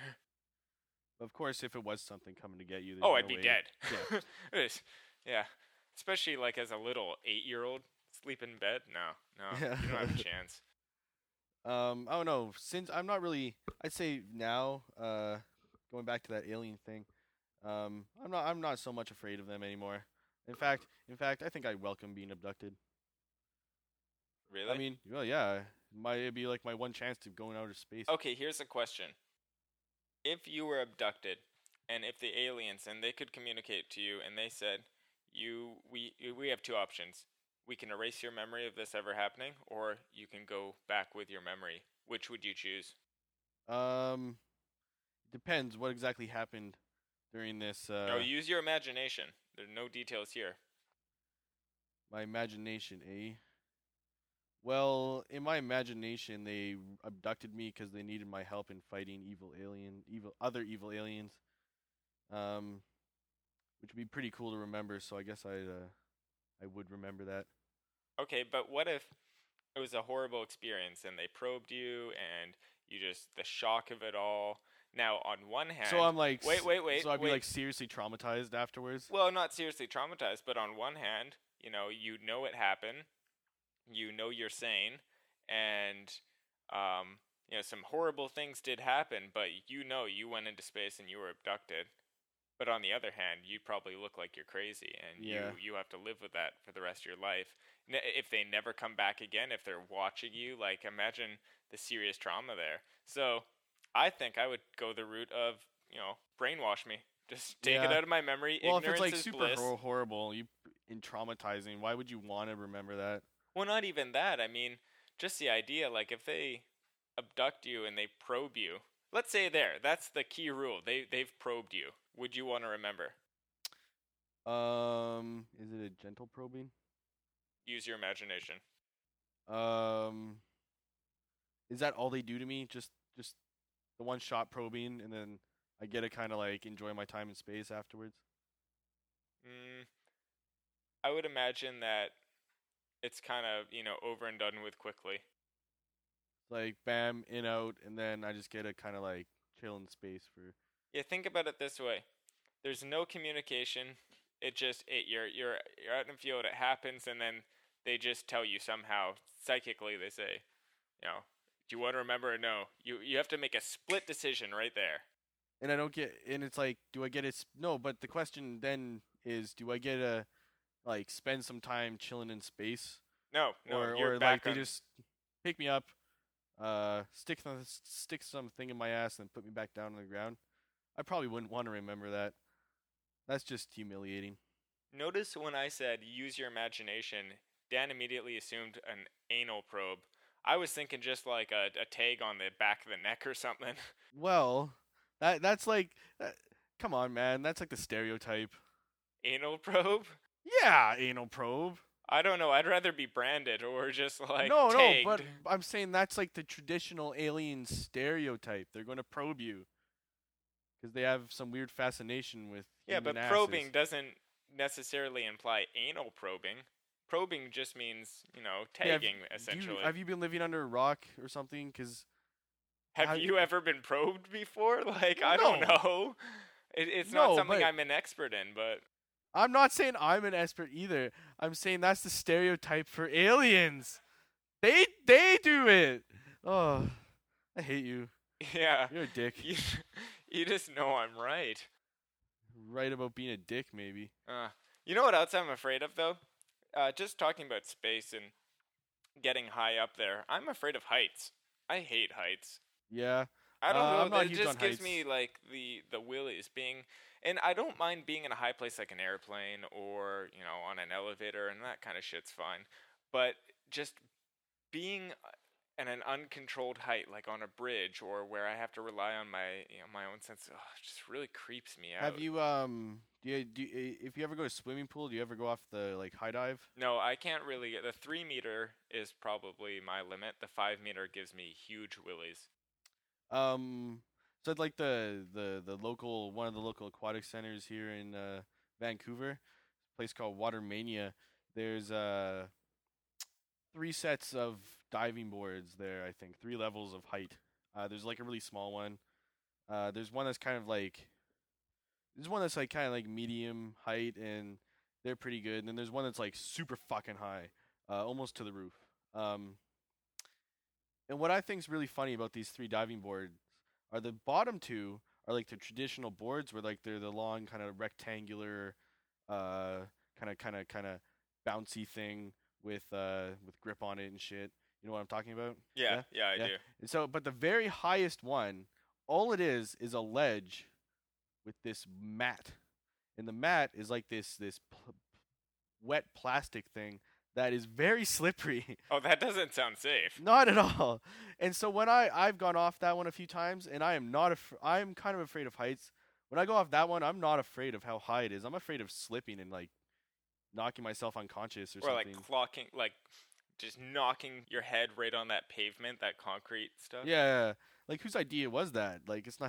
Of course, if it was something coming to get you, there's Oh, no I'd be way- dead. Yeah. It is- yeah, especially like as a little eight-year-old sleep in bed. No, no, Yeah. you don't have a chance. Um, I don't know. Since I'm not really, I'd say now, uh, going back to that alien thing, um, I'm not, I'm not so much afraid of them anymore. In fact, in fact, I think I welcome being abducted. Really? I mean, well, yeah, might it'd be like my one chance to go in outer space. Okay, here's a question. If you were abducted and if the aliens and they could communicate to you and they said, "You we we have two options. We can erase your memory of this ever happening or you can go back with your memory. Which would you choose?" Um, depends what exactly happened during this. Uh, no, use your imagination. There are no details here. my imagination, eh? Well, in my imagination, they abducted me because they needed my help in fighting evil alien, evil other evil aliens. Um, which would be pretty cool to remember. So I guess I, uh, I would remember that. Okay, but what if it was a horrible experience and they probed you and you just the shock of it all. Now, on one hand, So I'm like, wait, s- wait, wait. So I'd be wait. like seriously traumatized afterwards. Well, not seriously traumatized, but on one hand, you know, you know it happened, you know you're sane, and um, you know some horrible things did happen, but you know you went into space and you were abducted. But on the other hand, you probably look like you're crazy, and Yeah. you you have to live with that for the rest of your life. N- if they never come back again, if they're watching you, like imagine the serious trauma there. So I think I would go the route of you know brainwash me, just take it Yeah. out of my memory. Well, if Ignorance it's like is super bliss. hor- horrible, you and traumatizing, why would you want to remember that? Well, not even that. I mean, just the idea, like, if they abduct you and they probe you, let's say there, that's the key rule. They, they've probed you. Would you want to remember? Um, is it a gentle probing? Use your imagination. Um, is that all they do to me? Just, just the one shot probing, and then I get to kind of like enjoy my time in space afterwards. Mm, I would imagine that it's kind of, you know, over and done with quickly. Like bam, in out, and then I just get to kind of like chill in space for. Yeah, think about it this way. There's no communication. It just, it, you're, you're, you're out in the field, it happens, and then they just tell you somehow, psychically, they say, you know, do you want to remember or no? You, you have to make a split decision right there. And I don't get, and it's like, do I get it? No, but the question then is, do I get a like spend some time chilling in space, No, no, or you're or back like they on. just pick me up, uh, stick th- stick something in my ass and put me back down on the ground. I probably wouldn't want to remember that. That's just humiliating. Notice when I said use your imagination, Dan immediately assumed an anal probe. I was thinking just like a, a tag on the back of the neck or something. Well, that that's like, uh, come on, man, that's like the stereotype. Anal probe? Yeah, anal probe. I don't know. I'd rather be branded or just like no, tagged. no, but I'm saying that's like the traditional alien stereotype. They're going to probe you because they have some weird fascination with. Yeah, but human probing asses. doesn't necessarily imply anal probing. Probing just means, you know, Yeah, have- tagging, do you- essentially. have you been living under a rock or something? Because Have how- you ever been probed before? Like, Well, I don't no. know. It, it's not No, something but- I'm an expert in, but I'm not saying I'm an expert either. I'm saying that's the stereotype for aliens. They they do it. Oh, I hate you. yeah. You're a dick. You, you just know I'm right. Right about being a dick, maybe. Uh, you know what else I'm afraid of, though? Uh, just talking about space and getting high up there. I'm afraid of heights. I hate heights. Yeah. I don't Uh, know. I'm not it huge just on gives heights. me like the the willies being, and I don't mind being in a high place like an airplane or you know on an elevator and that kind of shit's fine, but just being at an uncontrolled height like on a bridge or where I have to rely on my you know my own sense, oh, it just really creeps me out. Have you um? Do you, do you, if you ever go to swimming pool, do you ever go off the like high dive? No, I can't really get the three meter is probably my limit. The five meter gives me huge willies. Um, so I'd like the the the local one of the local aquatic centers here in uh, Vancouver, a place called Watermania. There's uh three sets of diving boards there. I think three levels of height. Uh, there's like a really small one. Uh, there's one that's kind of like there's one that's like kind of like medium height, and they're pretty good. And then there's one that's like super fucking high, uh, almost to the roof. Um, and what I think is really funny about these three diving boards are the bottom two are like the traditional boards, where like they're the long kind of rectangular, uh, kind of kind of kind of bouncy thing with uh with grip on it and shit. You know what I'm talking about? Yeah, yeah, I yeah. do. And so, but the very highest one, all it is is a ledge with this mat, and the mat is like this this pl- wet plastic thing that is very slippery. Oh, that doesn't sound safe. Not at all. And so when I I've gone off that one a few times, and I am not af- I'm kind of afraid of heights. When I go off that one, I'm not afraid of how high it is. I'm afraid of slipping and like knocking myself unconscious or, Or like something. clocking, like just knocking your head right on that pavement, that concrete stuff. Yeah, like whose idea was that? Like it's not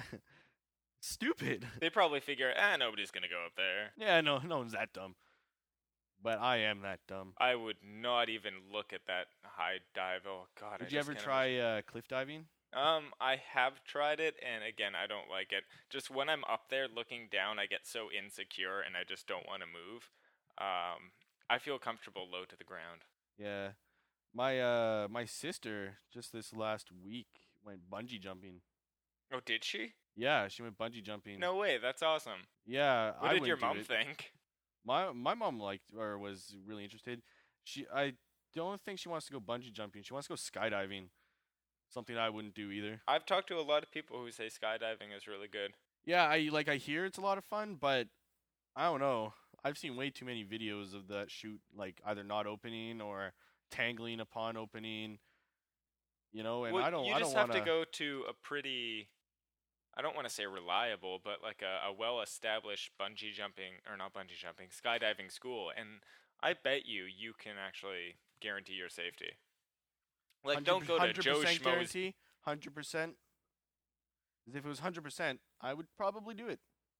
stupid. They probably figure, ah, nobody's gonna go up there. Yeah, no, no one's that dumb. But I am that dumb. I would not even look at that high dive. Oh God! I Did you just ever can't try uh, cliff diving? Um, I have tried it, and again, I don't like it. Just when I'm up there looking down, I get so insecure, and I just don't want to move. Um, I feel comfortable low to the ground. Yeah. My uh my sister just this last week went bungee jumping. Oh, did she? Yeah, she went bungee jumping. No way. That's awesome. Yeah, What I did your wouldn't do mom it. think? My my mom liked or was really interested. She I don't think she wants to go bungee jumping. She wants to go skydiving. Something I wouldn't do either. I've talked to a lot of people who say skydiving is really good. Yeah, I like I hear it's a lot of fun, but I don't know. I've seen way too many videos of that shoot like either not opening or tangling upon opening. You know, and well, I don't you I just don't have want to go to a pretty, I don't want to say reliable, but like a, a well-established bungee jumping, or not bungee jumping, skydiving school, and I bet you you can actually guarantee your safety. Like, don't go to Joe Schmo's. guarantee, one hundred percent. Because if it was one hundred percent, I would probably do it.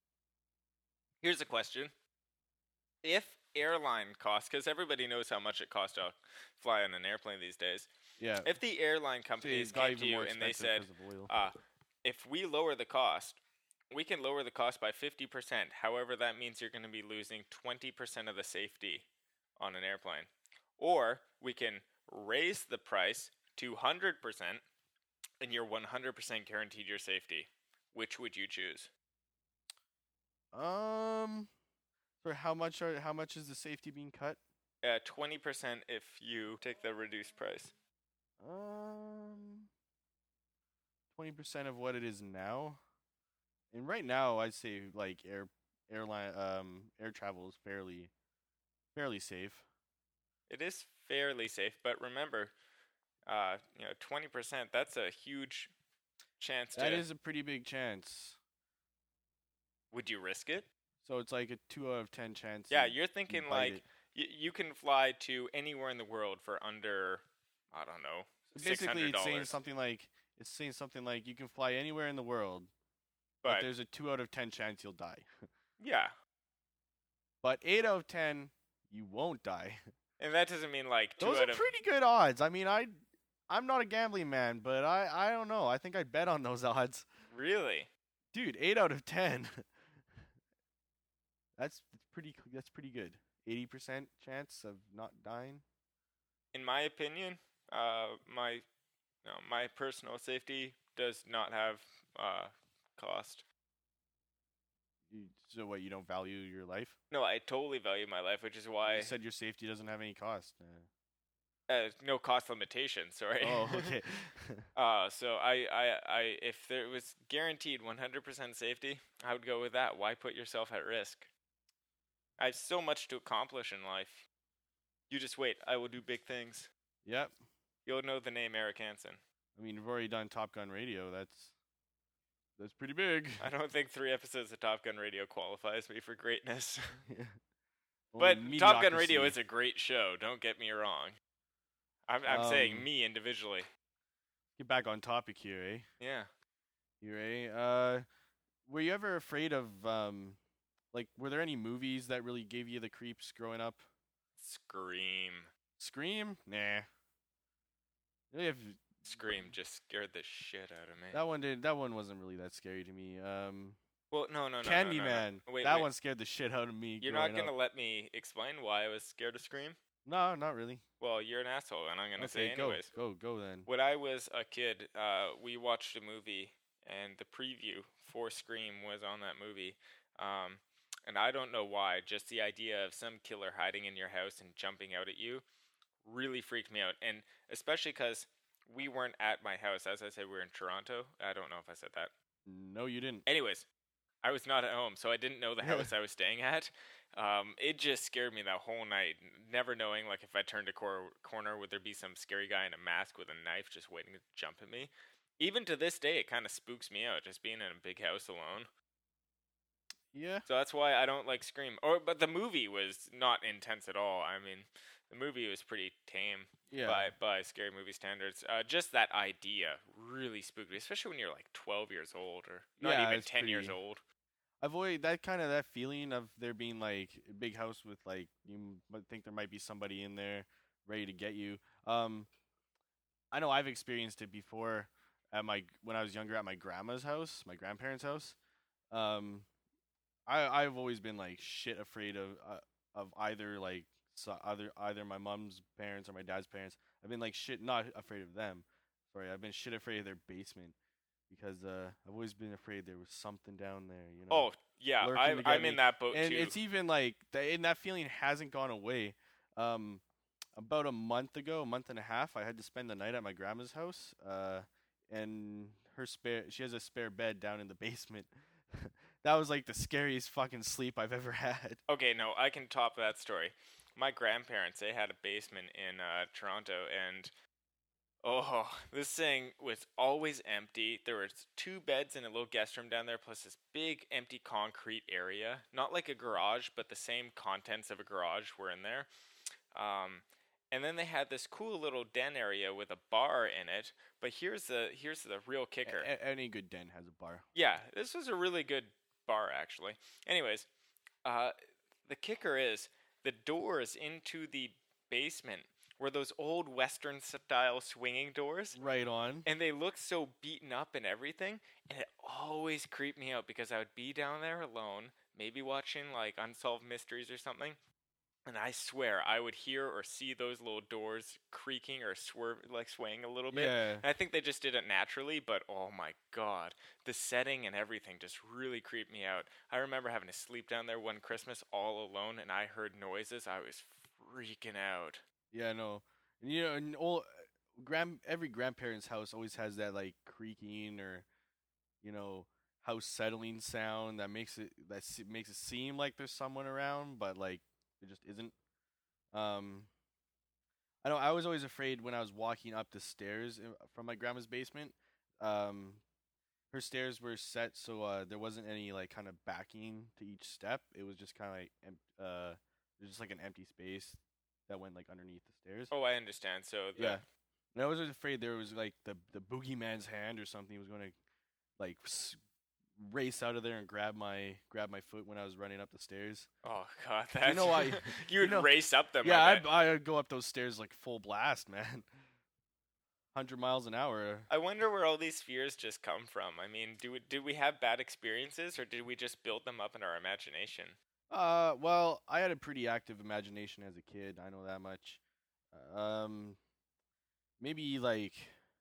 Here's a question. If airline costs, because everybody knows how much it costs to fly on an airplane these days, Yeah. if the airline See, companies it's got came even to you more and they expensive said, 'cause of oil. uh, if we lower the cost, we can lower the cost by fifty percent. However, that means you're going to be losing twenty percent of the safety on an airplane. Or we can raise the price to one hundred percent and you're one hundred percent guaranteed your safety. Which would you choose? Um, For how much are how much is the safety being cut? Uh, twenty percent if you take the reduced price. Um, twenty percent of what it is now. And right now, I'd say like air airline um air travel is fairly fairly safe. It is fairly safe, but remember, uh, you know, twenty percent, that's a huge chance That to... is a pretty big chance. Would you risk it? So it's like a two out of ten chance. Yeah, you- you're you thinking bite like it. y- you can fly to anywhere in the world for under, I don't know, So six basically, hundred it's saying dollars. something like it's saying something like you can fly anywhere in the world, but But there's a two out of ten chance you'll die. yeah, But eight out of ten, you won't die. and that doesn't mean like two Those out are of... pretty good odds. I mean, I, I'm not a gambling man, but I, I don't know. I think I'd bet on those odds, Really? dude. Eight out of ten. that's that's pretty. That's pretty good. Eighty percent chance of not dying. In my opinion, uh, my no, my personal safety does not have uh, cost. You, so what? You don't value your life? No, I totally value my life, which is why You said your safety doesn't have any cost. Uh, uh, no cost limitation. Sorry. oh, okay. uh, so I, I, I, if there was guaranteed one hundred percent safety, I would go with that. Why put yourself at risk? I have so much to accomplish in life. You just wait. I will do big things. Yep. You'll know the name Eric Hansen. I mean, we've already done Top Gun Radio. That's that's pretty big. I don't think three episodes of Top Gun Radio qualifies me for greatness. Only But Top Gun Radio mediocrity. is a great show. Don't get me wrong. I'm, I'm saying Um, me individually. Get back on topic here, eh? Yeah. Here, eh? Uh, were you ever afraid of um, like, were there any movies that really gave you the creeps growing up? Scream. Scream? Nah. If Scream just scared the shit out of me. that one did, that one wasn't really that scary to me. Um, Well, no, no, no. Candyman. No, no, no. Wait, that wait. one scared the shit out of me. You're not growing gonna up. let me explain why I was scared of Scream? No, not really. Well, you're an asshole, and I'm gonna Okay, say go, anyways. go, go then. When I was a kid, uh, we watched a movie, and the preview for Scream was on that movie. Um, and I don't know why, just the idea of some killer hiding in your house and jumping out at you really freaked me out. And especially because we weren't at my house. As I said, we were in Toronto. I don't know if I said that. No, you didn't. Anyways, I was not at home, so I didn't know the house I was staying at. Um, it just scared me that whole night, never knowing, like, if I turned a cor- corner, would there be some scary guy in a mask with a knife just waiting to jump at me? Even to this day, it kind of spooks me out, just being in a big house alone. Yeah. So that's why I don't like Scream. Or, but the movie was not intense at all. I mean, the movie was pretty tame Yeah. by by scary movie standards. Uh, just that idea really spooked me, especially when you're like twelve years old or not Yeah, even it's ten years pretty- old. I've always that kind of that feeling of there being like a big house with like you m- might think there might be somebody in there ready to get you. Um, I know I've experienced it before at my when I was younger at my grandma's house, my grandparents' house. Um, I I've always been like shit afraid of uh, of either like so either either my mom's parents or my dad's parents. I've been like shit not afraid of them. Sorry, I've been shit afraid of their basement. Because uh, I've always been afraid there was something down there, you know. Oh yeah, lurking I, to get I'm me. in that boat and too. it's even like th- and that feeling hasn't gone away. Um, about a month ago, a month and a half, I had to spend the night at my grandma's house. Uh, and her spare, she has a spare bed down in the basement. That was like the scariest fucking sleep I've ever had. Okay, no, I can top that story. My grandparents, they had a basement in uh, Toronto, and oh, this thing was always empty. There was two beds and a little guest room down there, plus this big empty concrete area. Not like a garage, but the same contents of a garage were in there. Um, and then they had this cool little den area with a bar in it. But here's the here's the real kicker. A- a- any good den has a bar. Yeah, this was a really good bar, actually. Anyways, uh, the kicker is the doors into the basement were those old Western style swinging doors. Right on. And they looked so beaten up and everything. And it always creeped me out because I would be down there alone, maybe watching like Unsolved Mysteries or something. And I swear, I would hear or see those little doors creaking or swerve, like swaying a little bit. Yeah. And I think they just did it naturally, but oh my god, the setting and everything just really creeped me out. I remember having to sleep down there one Christmas all alone, and I heard noises. I was freaking out. Yeah, no. And you know, and all grand every grandparent's house always has that like creaking or, you know, house settling sound that makes it that se- makes it seem like there's someone around, but like it just isn't. Um, I know I was always afraid when I was walking up the stairs in- from my grandma's basement. Um, her stairs were set so uh, there wasn't any like kind of backing to each step. It was just kind of like em- uh, there's just like an empty space that went like underneath the stairs. Oh, I understand. So the, Yeah, and I was always afraid there was like the the boogeyman's hand or something was going to like s- race out of there and grab my grab my foot when I was running up the stairs. Oh god, that's know, I- you you would know- race up them. Yeah, I I'd, bet. I'd go up those stairs like full blast, man. one hundred miles an hour. I wonder where all these fears just come from. I mean, do we, did we have bad experiences, or did we just build them up in our imagination? Uh, well, I had a pretty active imagination as a kid. I know that much. Um, maybe like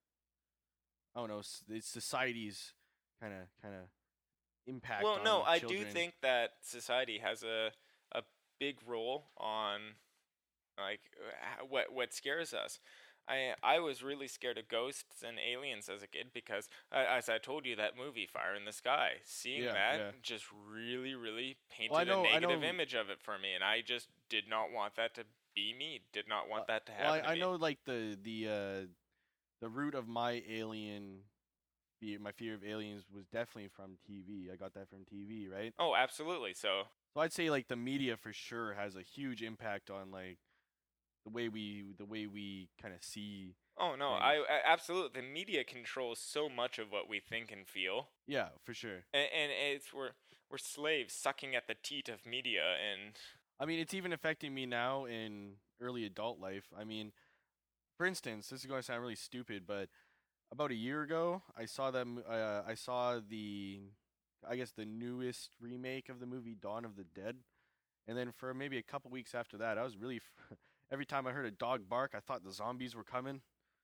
I don't know. s- It's society's kind of kind of impact. Well, on no, I do children. think that society has a a big role on like uh, what what scares us. I I was really scared of ghosts and aliens as a kid because, uh, as I told you, that movie Fire in the Sky. Seeing Yeah, that yeah. just really, really painted Well, I know- a I negative know- image of it for me, and I just did not want that to be me. Did not want Uh, that to Well, happen. I, I to know me. like the the uh, the root of my alien fear, my fear of aliens was definitely from T V. I got that from T V, right? Oh, absolutely. So So I'd say like the media for sure has a huge impact on like the way we the way we kind of see. Oh no, things. I, I absolutely. The media controls so much of what we think and feel, Yeah, for sure. and, and it's we're we're slaves sucking at the teat of media. And I mean, it's even affecting me now in early adult life. I mean, for instance, this is going to sound really stupid, but about a year ago, I saw them. Uh, I saw the, I guess the newest remake of the movie Dawn of the Dead, and then for maybe a couple weeks after that, I was really. F- every time I heard a dog bark, I thought the zombies were coming,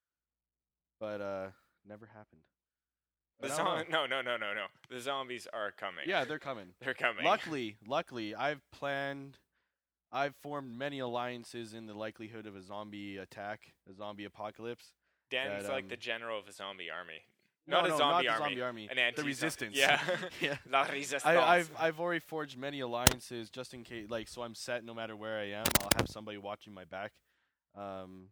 but uh, never happened. the But I don't know. zo- no no no no no the zombies are coming. Yeah, they're coming. they're coming. Luckily, luckily, I've planned, I've formed many alliances in the likelihood of a zombie attack, a zombie apocalypse. Danny's that, like um, the general of a zombie army. No, Not a no, zombie not the army. zombie army. An The anti resistance. Yeah. Yeah. La resistance. I, I've I've already forged many alliances just in case, like, so I'm set no matter where I am. I'll have somebody watching my back. Um,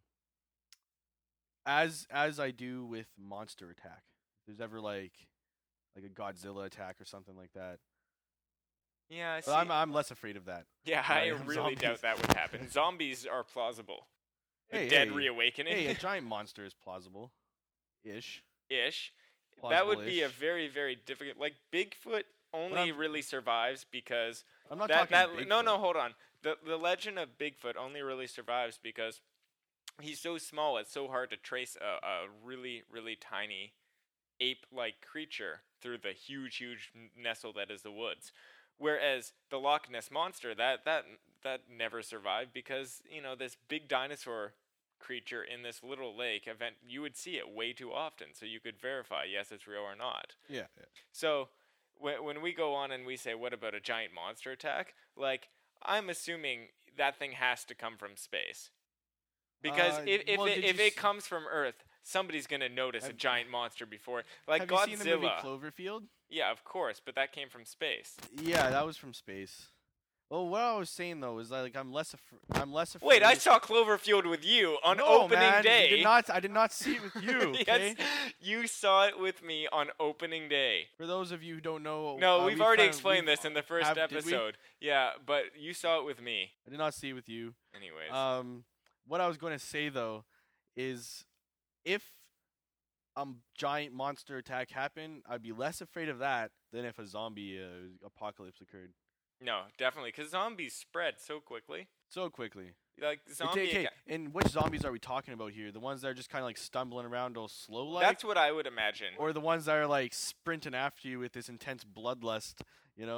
as as I do with monster attack. If there's ever like like a Godzilla attack or something like that. yeah, I see. But I'm I'm less afraid of that. yeah, I I am really zombies. doubt that would happen. Zombies are plausible. The Hey, dead hey. reawakening. Hey, a giant monster is plausible, ish. ish. That would be a Plausible-ish. very, very difficult. Like Bigfoot only I'm- really survives because I'm not that talking. that no Bigfoot. no hold on. The the legend of Bigfoot only really survives because he's so small. It's so hard to trace a, a really really tiny ape-like creature through the huge huge n- nestle that is the woods. Whereas the Loch Ness monster that that that never survived because you know this big dinosaur creature in this little lake event you would see it way too often so you could verify yes it's real or not. Yeah, yeah. So when when we go on and we say what about a giant monster attack, like I'm assuming that thing has to come from space. Because Uh, if if, well, it, did if you it s- comes from Earth, somebody's going to notice a Have- giant monster before like Have Godzilla. you seen the movie Cloverfield? Yeah, of course, but that came from space. Yeah, that was from space. Well, what I was saying though is that, like I'm less af- I'm less afraid. Wait, I saw Cloverfield with you on no, opening man, day. You did not. I did not see it with you. Okay. Yes, you saw it with me on opening day. For those of you who don't know, No, uh, we've we've already kind of- explained we've- this in the first have- did we? episode. Yeah, but you saw it with me. I did not see it with you. Anyways. Um, what I was going to say though is, if a giant monster attack happened, I'd be less afraid of that than if a zombie uh, apocalypse occurred no, definitely, because zombies spread so quickly. so quickly. Like Okay, zombie. okay, aca- and which zombies are we talking about here? The ones that are just kind of like stumbling around all slow like, That's what I would imagine. or the ones that are like sprinting after you with this intense bloodlust? You know,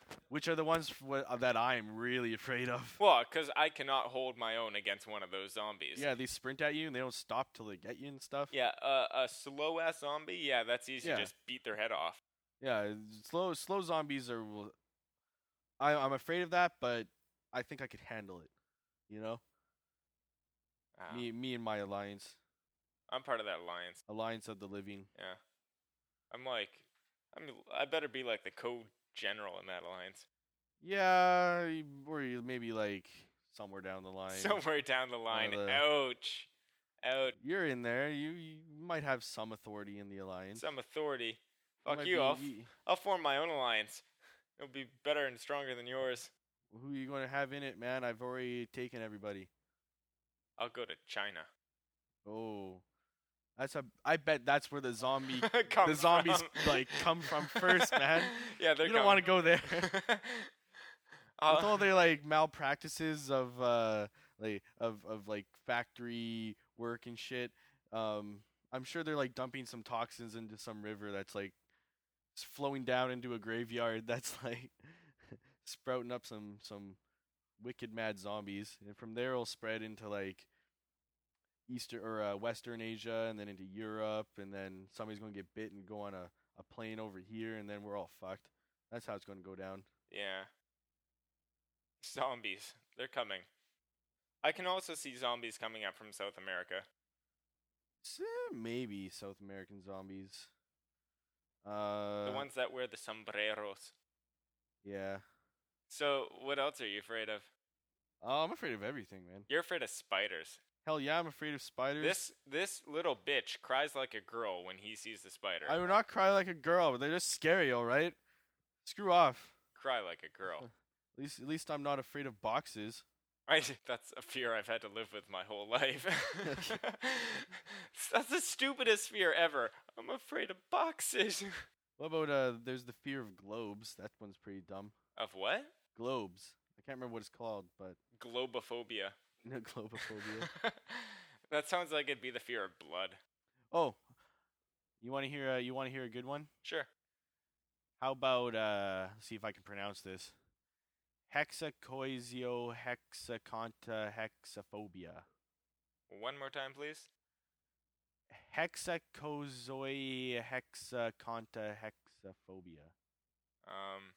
Which are the ones f- wha- that I'm really afraid of? Well, because I cannot hold my own against one of those zombies. Yeah, they sprint at you and they don't stop till they get you and stuff. Yeah, uh, a slow ass zombie. Yeah, that's easy. Yeah. Just beat their head off. Yeah, slow slow zombies are. will- I I'm afraid of that, but I think I could handle it. You know, Ah, me me and my alliance, I'm part of that alliance. alliance of the living. Yeah, I'm like, I'm. I better be like the co-general in that alliance. Yeah, y- or you- maybe like somewhere down the line. Somewhere down the line. the- Ouch. Out. You're in there. You you might have some authority in the alliance. Some authority. You Fuck might you. be- I'll, f- y- I'll form my own alliance. It'll be better and stronger than yours. Who you going to have in it, man? I've already taken everybody. I'll go to China. Oh, that's a. I bet that's where the zombie, Come the zombies from. like come from first, man. Yeah, they're You don't want to go there. Uh, With all their like malpractices of uh like of of like factory work and shit. Um, I'm sure they're like dumping some toxins into some river that's like s- flowing down into a graveyard that's like sprouting up some some wicked mad zombies, and from there it'll spread into like Eastern or uh, Western Asia, and then into Europe, and then somebody's gonna get bit and go on a, a plane over here, and then we're all fucked. That's how it's gonna go down. yeah. Zombies. They're coming. I can also see zombies coming up from South America. S- eh, maybe South American zombies. Uh, The ones that wear the sombreros. yeah. So, what else are you afraid of? Oh, I'm afraid of everything, man. You're afraid of spiders. Hell yeah, I'm afraid of spiders. This this little bitch cries like a girl when he sees the spider. I would not cry like a girl, but they're just scary, all right. Screw off. Cry like a girl. At least, at least I'm not afraid of boxes. I, that's a fear I've had to live with my whole life. That's the stupidest fear ever. I'm afraid of boxes. What about uh? There's the fear of globes. That one's pretty dumb. Of what? Globes. I can't remember what it's called, but Globophobia. no globophobia. That sounds like it'd be the fear of blood. Oh, you want to hear? Uh, you want to hear a good one? Sure. How about uh? Let's see if I can pronounce this. Hexacoisio hexaconta hexaphobia. One more time, please. Hexacozoi hexaconta hexaphobia. Um,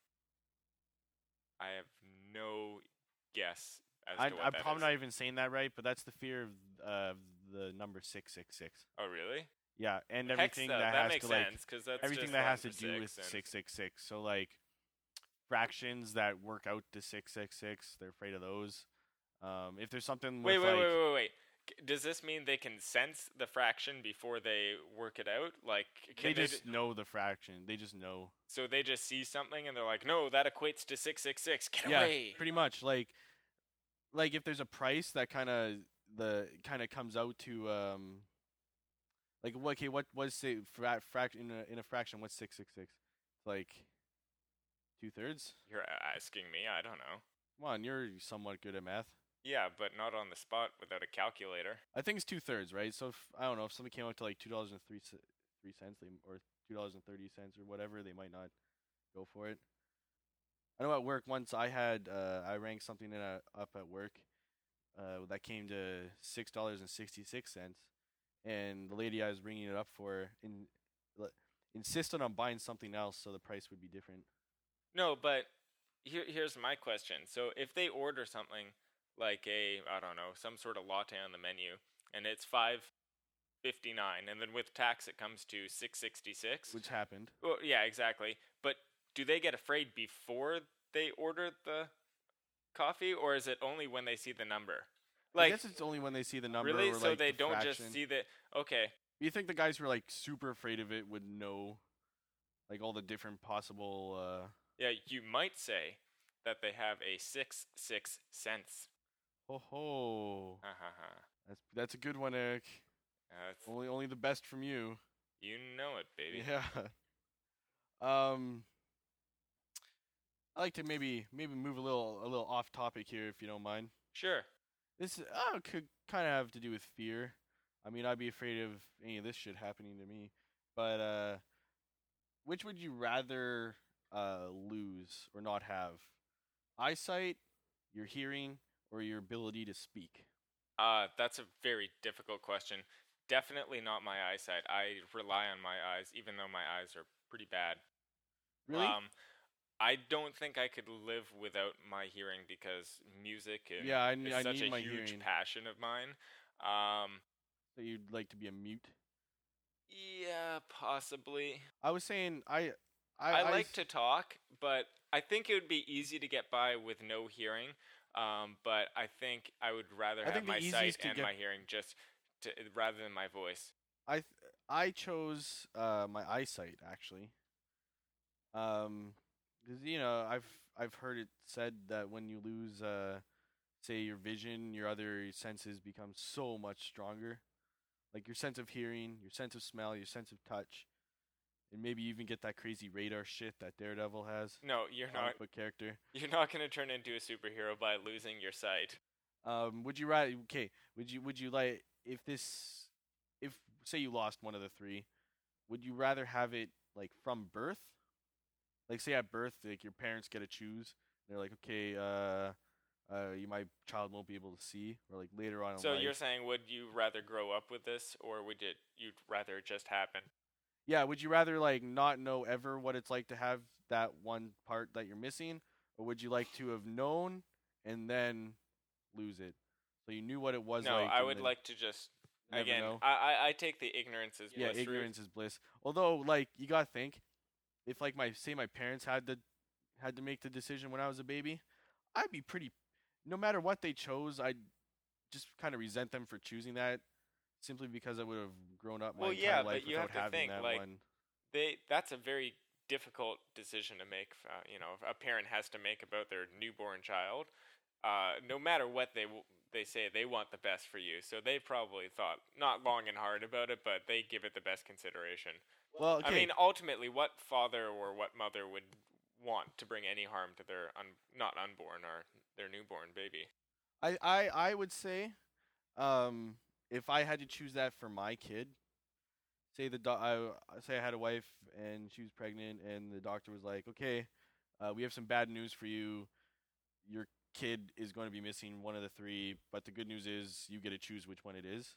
I have no guess as I, to what I'm that probably is. not even saying that right, but that's the fear of uh, the number six six six. Oh, really? Yeah, and everything Hexa, that, that has makes to like sense because that's everything just that one has to to do with six and- six six six. So like fractions that work out to six six six, they're afraid of those. Um, if there's something Wait, with wait, like, wait, wait, wait. C- Does this mean they can sense the fraction before they work it out? Like, can they they just d- know the fraction. They just know. so they just see something and they're like, "No, that equates to six six six. Get Yeah, away!" pretty much. Like, like if there's a price that kind of the kind of comes out to um, like what? Okay, what was say fra- frac- in a in a fraction? What's six six six? Like two thirds. You're a- asking me. I don't know. Come on, you're somewhat good at math. Yeah, but not on the spot without a calculator. I think it's two thirds, right? So if, I don't know if something came out to like two dollars and three three cents, they, or two dollars and thirty cents or whatever, they might not go for it. I know at work once I had uh, I ranked something in a, up at work uh, that came to six dollars and sixty six cents, and the lady I was bringing it up for in, l- insisted on buying something else so the price would be different. No, but here, here's my question. So if they order something like a, I don't know, some sort of latte on the menu, and it's five fifty nine, and then with tax it comes to six sixty six. Which happened. Well, yeah, exactly. But do they get afraid before they order the coffee, or is it only when they see the number? I Like, guess it's only when they see the number. really? Or, So like, they the don't fraction. just see the. Okay. You think the guys who are like super afraid of it would know, like all the different possible. Uh, Yeah, you might say that they have a six six sense. ho ho! Ha ha ha. That's that's a good one, Eric. That's, Only only the best from you. you know it, baby. Yeah. Um. I like to maybe maybe move a little a little off topic here, if you don't mind. Sure. This uh, could kind of have to do with fear. I mean, I'd be afraid of any of this shit happening to me. But uh, which would you rather uh, lose or not have? Eyesight, your hearing, or your ability to speak? Uh, that's a very difficult question. Definitely not my eyesight. I rely on my eyes, even though my eyes are pretty bad. Really? Um, I don't think I could live without my hearing because music and Yeah, I is ne- I such need a my huge hearing. passion of mine. Um, So you'd like to be a mute? yeah, possibly. I was saying I I, I, I like s- to talk, but I think it would be easy to get by with no hearing. Um, but I think I would rather I have think the my sight easiest to and get- my hearing just to, rather than my voice. I th- I chose uh, my eyesight actually. Um, because you know I've I've heard it said that when you lose uh, say your vision, your other senses become so much stronger. Like your sense of hearing, your sense of smell, your sense of touch, and maybe you even get that crazy radar shit that Daredevil has. No, you're comic not. book character. You're not gonna turn into a superhero by losing your sight. Um, would you rather? Okay, would you would you like if this if say you lost one of the three, would you rather have it like from birth? Like say at birth, like your parents get to choose. They're like, okay, uh, uh, you my child won't be able to see, or like later on in So life. you're saying, would you rather grow up with this, or would it you'd rather it just happen? Yeah, would you rather like not know ever what it's like to have that one part that you're missing, or would you like to have known and then lose it? So you knew what it was No, like. I and would then like to just never again. know. I, I I take the ignorance as Yeah, bliss route. ignorance is bliss. Although, like, you gotta think, if like my say my parents had to had to make the decision when I was a baby, I'd be pretty. No matter what they chose, I'd just kind of resent them for choosing that, simply because I would have grown up my Well, entire yeah, life but you without have to having think, that like, one. They that's a very difficult decision to make. Uh, you know, a parent has to make about their newborn child. Uh, no matter what they w- they say, they want the best for you. So they probably thought not long and hard about it, but they give it the best consideration. Well, okay. I mean, ultimately, what father or what mother would want to bring any harm to their un- not unborn or their newborn baby? I, I I would say, um, if I had to choose that for my kid, say the do- I say I had a wife and she was pregnant, and the doctor was like, okay, uh, we have some bad news for you. Your kid is going to be missing one of the three, but the good news is you get to choose which one it is.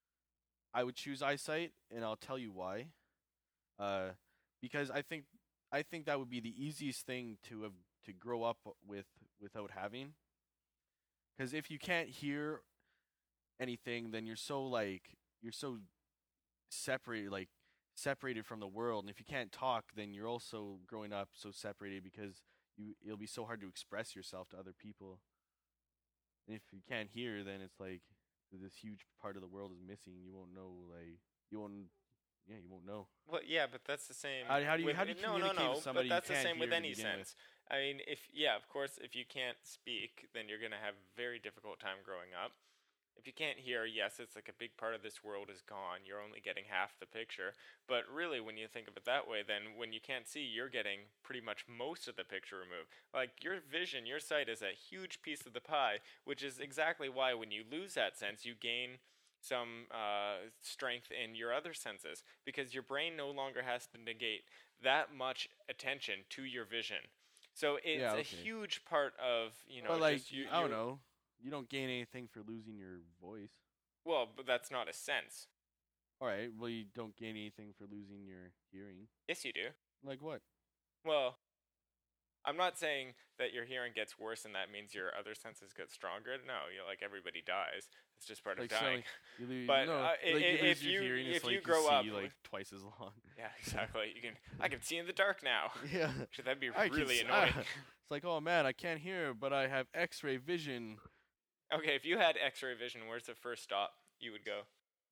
I would choose eyesight, and I'll tell you why. Uh, because I think I think that would be the easiest thing to have to grow up with without having. Because if you can't hear anything, then you're so like you're so separated, like separated from the world. And if you can't talk, then you're also growing up so separated because you it'll be so hard to express yourself to other people. And if you can't hear, then it's like this huge part of the world is missing. You won't know, like you won't, yeah, you won't know. Well, yeah, but that's the same. How- how do you- with, how do you no, no, communicate no, with somebody you but that's the can't same with hear to any begin with? sense. I mean, if yeah, of course, if you can't speak, then you're gonna have a very difficult time growing up. If you can't hear, yes, it's like a big part of this world is gone. You're only getting half the picture. But really, when you think of it that way, then when you can't see, you're getting pretty much most of the picture removed. Like your vision, your sight is a huge piece of the pie, which is exactly why when you lose that sense, you gain some uh, strength in your other senses because your brain no longer has to negate that much attention to your vision. So it's Yeah, a okay. huge part of, you know, But like, just you, I don't you- know. You don't gain anything for losing your voice. Well, but that's not a sense. All right. Well, you don't gain anything for losing your hearing. Yes, you do. Like what? Well, I'm not saying that your hearing gets worse and that means your other senses get stronger. No, you know, like everybody dies. It's just part Like of dying. so, you lose, But, no, uh, like i- you i- lose if your you- hearing, it's if like you you grow see up like with- twice as long. Yeah, exactly. You can. I can see in the dark now. Yeah. Actually, that'd be I can really s- annoying. it's like, oh man, I can't hear, but I have X-ray vision. Okay, if you had X-ray vision, where's the first stop you would go?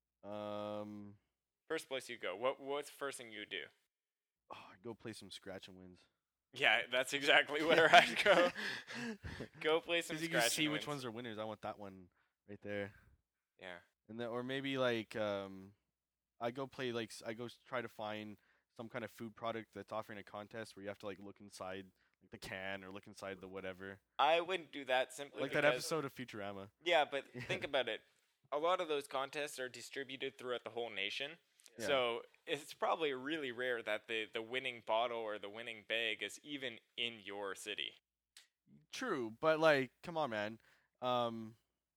Um, First place you go. What What's the first thing you would do? oh, I'd go play some scratch and wins. Yeah, that's exactly where I'd go. Go play some Because you scratch can see and which wins. ones are winners. I want that one right there. Yeah. And then, or maybe like, um, I go play like s- I go s- try to find some kind of food product that's offering a contest where you have to like look inside like the can or look inside the whatever, I wouldn't do that simply like because that episode of Futurama. Yeah, but think about it. A lot of those contests are distributed throughout the whole nation. Yeah. So it's probably really rare that the, the winning bottle or the winning bag is even in your city. True, but like, come on, man. Um,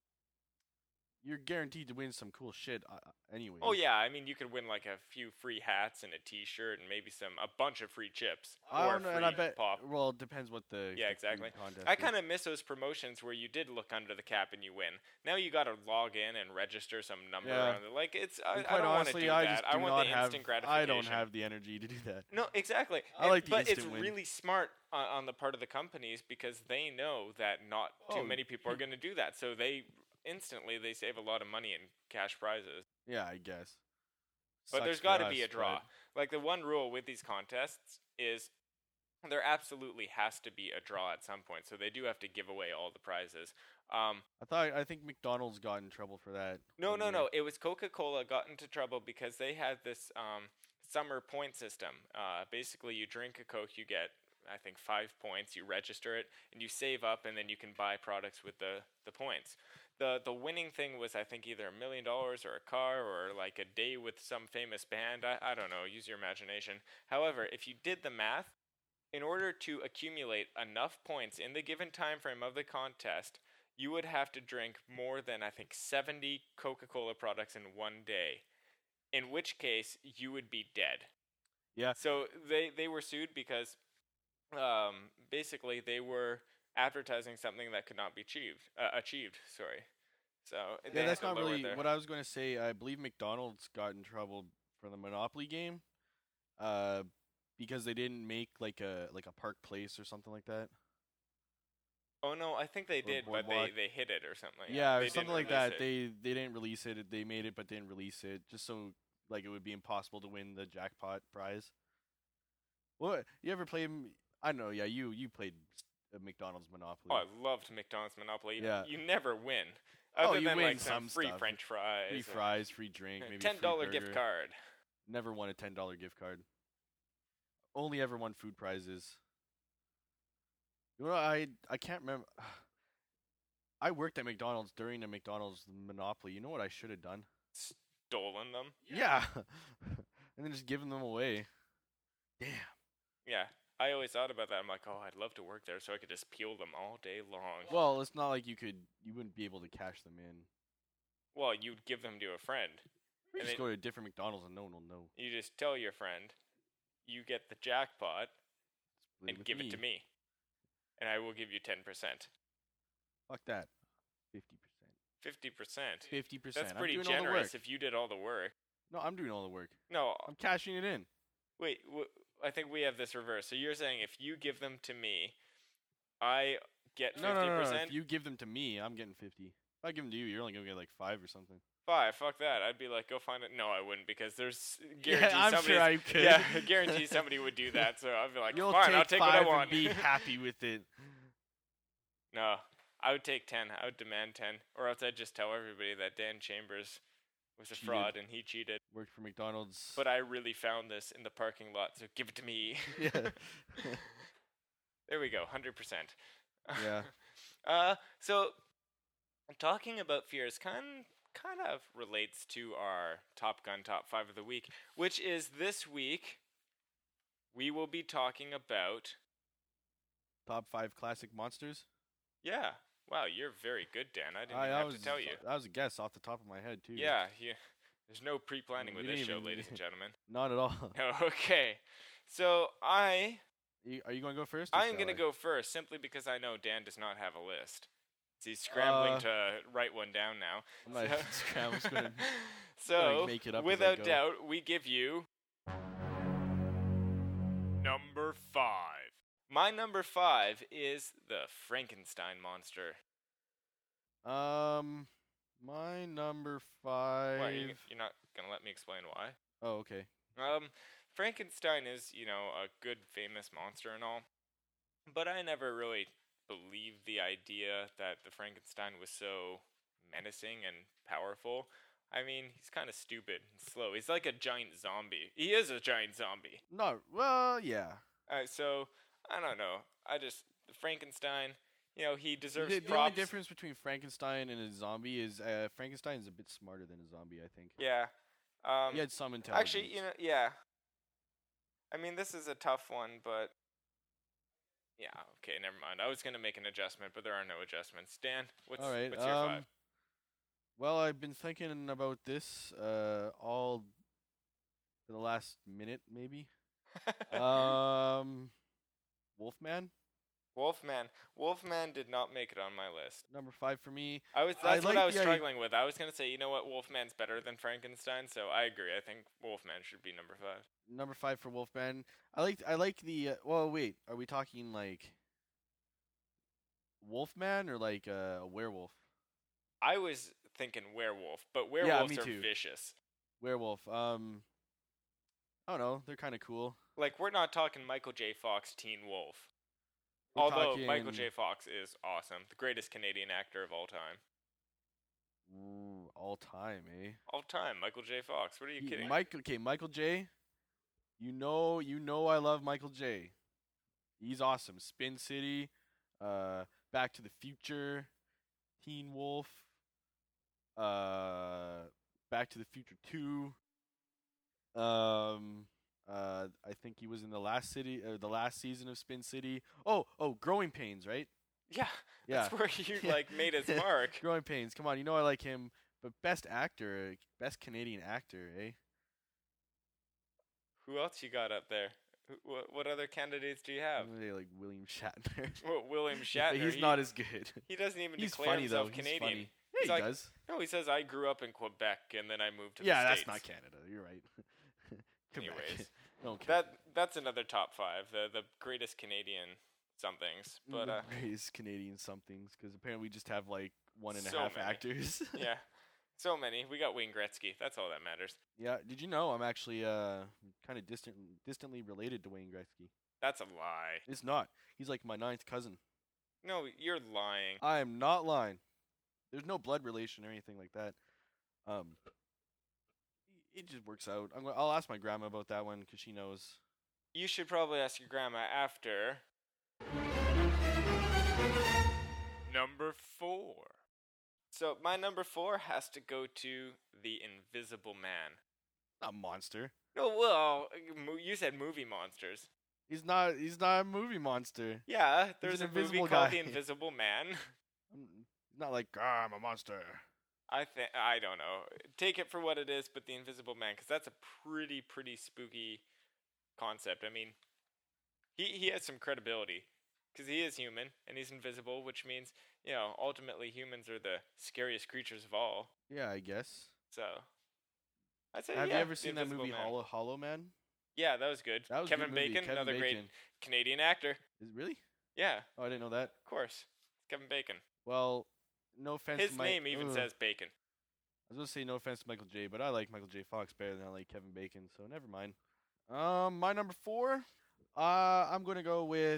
you're guaranteed to win some cool shit uh, anyway. Oh yeah, I mean you could win like a few free hats and a T-shirt and maybe some a bunch of free chips I or don't know, free and I bet. pop. Well, it depends what the Yeah, the exactly. contest I is. kind of miss those promotions where you did look under the cap and you win. Now you got to log in and register some number Yeah. on it. Like it's I, And I quite don't want to honestly, do I that. just I do want not the have. instant gratification. I don't have the energy to do that. No, exactly. I And- like the but it's instant win. really smart on, on the part of the companies because they know that not too Oh, many people are going to do that. So they instantly they save a lot of money in cash prizes. Yeah, I guess. But Sucks there's for got to be us, a draw. but- Like the one rule with these contests is there absolutely has to be a draw at some point. So they do have to give away all the prizes. Um, I thought I think McDonald's got in trouble for that. no, one no, year. no. It was Coca-Cola got into trouble because they had this um, summer point system. Uh, basically, you drink a Coke, you get I think five points. You register it and you save up, and then you can buy products with the the points. The the winning thing was I think either a million dollars or a car or like a day with some famous band. I, I don't know. Use your imagination. However, if you did the math, in order to accumulate enough points in the given time frame of the contest, you would have to drink more than I think seventy Coca-Cola products in one day. In which case you would be dead. Yeah. So they they were sued because um, basically they were advertising something that could not be achieved. Uh, achieved, sorry. So they Yeah, had that's to not lower really their- what I was going to say. I believe McDonald's got in trouble for the Monopoly game, uh, because they didn't make like a like a Park Place or something like that. Oh no, I think they Or did, but they, Boardwalk. they hit it or something. Yeah, They or something didn't like release that. it. They they didn't release it. They made it, but didn't release it, just so like it would be impossible to win the jackpot prize. What you ever played? m- I don't know. Yeah, you you played uh, McDonald's Monopoly. Oh, I loved McDonald's Monopoly. Yeah. You never win. Oh, Other you than win like some, some free stuff. French fries. Free or- fries, free drink, maybe a ten free dollar gift burger. card. Never won a ten dollar gift card. Only ever won food prizes. You know, I I can't remember. I worked at McDonald's during the McDonald's Monopoly. You know what I should have done? Stolen them. Yeah, and then just giving them away. Damn. Yeah. I always thought about that. I'm like, oh, I'd love to work there so I could just peel them all day long. Well, it's not like you could. You wouldn't be able to cash them in. Well, you'd give them to a friend. You And just they- go to a different McDonald's and no one will know. You just tell your friend, you get the jackpot Split and with give it to me. And I will give you ten percent. Fuck that. Fifty percent. fifty percent. Fifty percent. That's pretty I'm doing all the generous work. if you did all the work. No, I'm doing all the work. No, I'm cashing it in. wait, w- I think we have this reversed. So you're saying if you give them to me, I get No, fifty no, no, no. percent? If you give them to me, I'm getting fifty. If I give them to you, you're only gonna get like five or something. Five, fuck that. I'd be like, go find it. No, I wouldn't because there's Yeah, guarantee I'm somebody. sure I could. Yeah, guarantee somebody would do that. So I'd be like, You'll fine, take I'll take five what I and want. be happy with it. No, I would take ten. I would demand ten, or else I'd just tell everybody that Dan Chambers was a Cheated. fraud and he cheated. Worked for McDonald's. But I really found this in the parking lot, so give it to me. yeah, There we go, one hundred percent. yeah. Uh, so talking about fears kind kind of relates to our Top Gun Top five of the week, which is this week we will be talking about. Top five classic monsters. Yeah. Wow, you're very good, Dan. I didn't I, even I have was to tell you. That was a guess off the top of my head too. Yeah, you, there's no pre-planning We with this didn't show, even- ladies and gentlemen. Not at all. No, okay. So I You- Are you going to go first? or I am shall going to I? go first simply because I know Dan does not have a list. He's scrambling Uh, to write one down now. I'm not So- scram- I'm just gonna- so, make it up as I without go. doubt, we give you number five. My number five is the Frankenstein monster. Um, my number five. Why, you, you're not gonna let me explain why? Oh, okay. Um, Frankenstein is, you know, a good, famous monster and all, but I never really believed the idea that the Frankenstein was so menacing and powerful. I mean, he's kind of stupid and slow. He's like a giant zombie. He is a giant zombie. No, well, yeah. Uh, so, I don't know. I just, Frankenstein, you know, he deserves The, the only props. difference between Frankenstein and a zombie is uh, Frankenstein is a bit smarter than a zombie, I think. Yeah. Um, He had some intelligence. actually, you know, yeah. I mean, this is a tough one, but yeah. Okay, never mind. I was gonna make an adjustment, but there are no adjustments. Dan, what's All right. what's your um, five? Well, I've been thinking about this uh, all for the last minute, maybe. um, Wolfman, Wolfman. Wolfman did not make it on my list. number five for me. I was I that's what like I was the i- struggling with. I was gonna say, you know what, Wolfman's better than Frankenstein, so I agree. I think Wolfman should be number five. Number five for Wolfman. I like. I like the. Uh, well, wait. Are we talking like Wolfman or like uh, a werewolf? I was thinking werewolf, but werewolves me are too. vicious. Werewolf. Um, I don't know. They're kind of cool. Like, we're not talking Michael J. Fox Teen Wolf. We're Although Michael talking- J. Fox is awesome, the greatest Canadian actor of all time. Ooh, all time, eh? All time, Michael J. Fox. What are you He- kidding? Michael. Okay, Michael J. You know, you know, I love Michael J. He's awesome. Spin City, uh, Back to the Future, Teen Wolf, uh, Back to the Future Two. Um, uh, I think he was in the last city, uh, the last season of Spin City. Oh, oh, Growing Pains, right? Yeah, Yeah, that's where he like made his mark. Growing Pains. Come on, you know I like him. But best actor, best Canadian actor, eh? Who else you got up there? Who, what, what other candidates do you have? I'm gonna say like William Shatner. Well, William But Shatner. he's he, not as good. He doesn't even He's declare funny though. himself He's Canadian. funny. Yeah, He's he like, does. No, he says I grew up in Quebec and then I moved to Yeah, the that's States. not Canada. You're right. Quebec. Anyways, No, Quebec. that that's another top five. The the greatest Canadian somethings. But the uh, greatest Canadian somethings, because apparently we just have like one and a So half many. actors. yeah, so many. We got Wayne Gretzky. That's all that matters. Yeah. Did you know I'm actually uh kind of distant, distantly related to Wayne Gretzky? That's a lie. It's not. He's like my ninth cousin. No, you're lying. I am not lying. There's no blood relation or anything like that. Um, it just works out. I'm. Gonna, I'll ask my grandma about that one because she knows. You should probably ask your grandma after. Number four. So my number four has to go to the Invisible Man. Not a monster. No, well, mo- you said movie monsters. He's not. He's not a movie monster. Yeah, there's an a movie invisible called guy. The Invisible Man. I'm not like ah, I'm a monster. I think I don't know. Take it for what it is, but The Invisible Man, because that's a pretty, pretty spooky concept. I mean, he he has some credibility, because he is human and he's invisible, which means you know ultimately humans are the scariest creatures of all. Yeah, I guess. So, I'd say Have yeah, you ever The seen that Invisible movie Man. Hollow Hollow Man? Yeah, that was good. That was a Kevin good movie. Bacon, Kevin another great Bacon. Canadian actor. Is it really? Yeah, Oh, I didn't know that. of course, Kevin Bacon. Well, no offense. His to Mi- name even Ugh. says Bacon. I was gonna say no offense to Michael J, but I like Michael J. Fox better than I like Kevin Bacon, so never mind. Um, my number four, uh, I'm gonna go with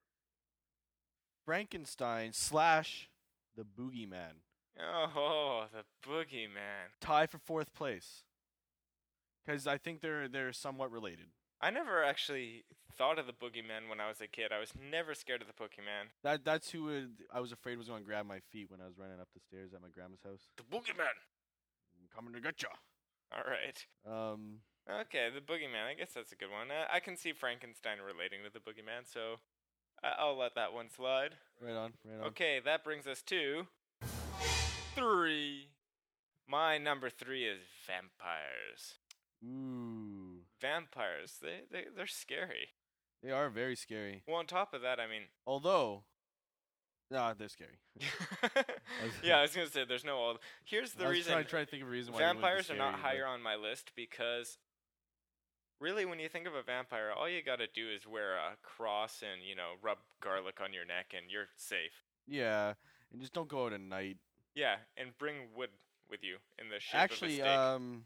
Frankenstein slash the Boogeyman. Oh, the Boogeyman. Tie for fourth place, because I think they're they're somewhat related. I never actually thought of the Boogeyman when I was a kid. I was never scared of the Boogeyman. That that's who would, I was afraid was gonna grab my feet when I was running up the stairs at my grandma's house. The Boogeyman. I'm coming to get ya. All right. Um, Okay, the Boogeyman. I guess that's a good one. Uh, I can see Frankenstein relating to the Boogeyman, so I- I'll let that one slide. right on, right on. Okay, that brings us to three. My number three is vampires. Ooh, Vampires, they, they, they're scary. they are very scary. Well, on top of that, I mean... Although, nah, they're scary. yeah, I was going to say, there's no... All... Here's the I was reason... trying, trying to think of a reason why they wouldn't be Vampires are not scary, higher on my list because... Really, when you think of a vampire, all you gotta do is wear a cross and, you know, rub garlic on your neck and you're safe. but- Yeah, and just don't go out at night. Yeah, and bring wood with you in the shape Actually, of a steak. um,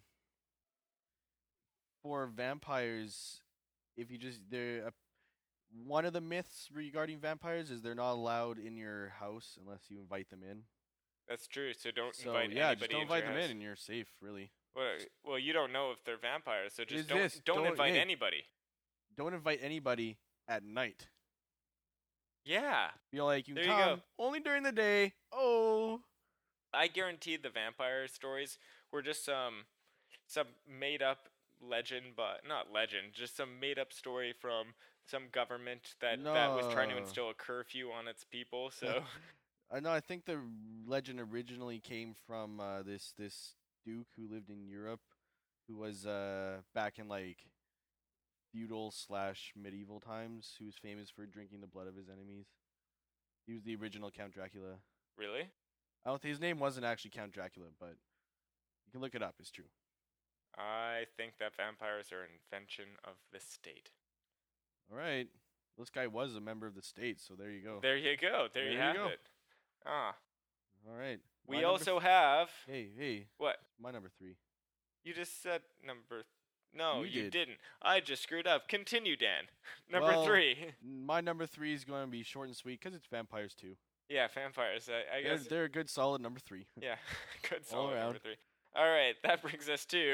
for vampires, if you just they're uh, one of the myths regarding vampires is they're not allowed in your house unless you invite them in. That's true, so don't So invite yeah, anybody just don't into invite your them house. in, and you're safe, really. Well, well, you don't know if they're vampires, so just Is don't, this- don't don't- invite hey. anybody. Don't invite anybody at night. Yeah, Be like, you There can you go. come only during the day. Oh, I guarantee the vampire stories were just some some made up legend, but not legend, just some made up story from some government that that was trying to No. instill a curfew on its people. So I know. I think the legend originally came from uh, this this duke who lived in Europe, who was uh, back in like feudal slash medieval times. Who was famous for drinking the blood of his enemies. He was the original Count Dracula. really, I don't think his name wasn't actually Count Dracula, but you can look it up. It's true. I think that vampires are an invention of the state. All right. This guy was a member of the state, so there you go. There you go. There, There you you have go. it. Ah, All right. we My number also th- have hey, hey, what? my number three. You just said number. Th- no, You you, did. didn't. I just screwed up. Continue, Dan. Number Well, three. My number three is going to be short and sweet because it's vampires too. Yeah, vampires. I, I They're, guess. they're a good solid number three. Yeah, good All solid around. number three. All right, that brings us to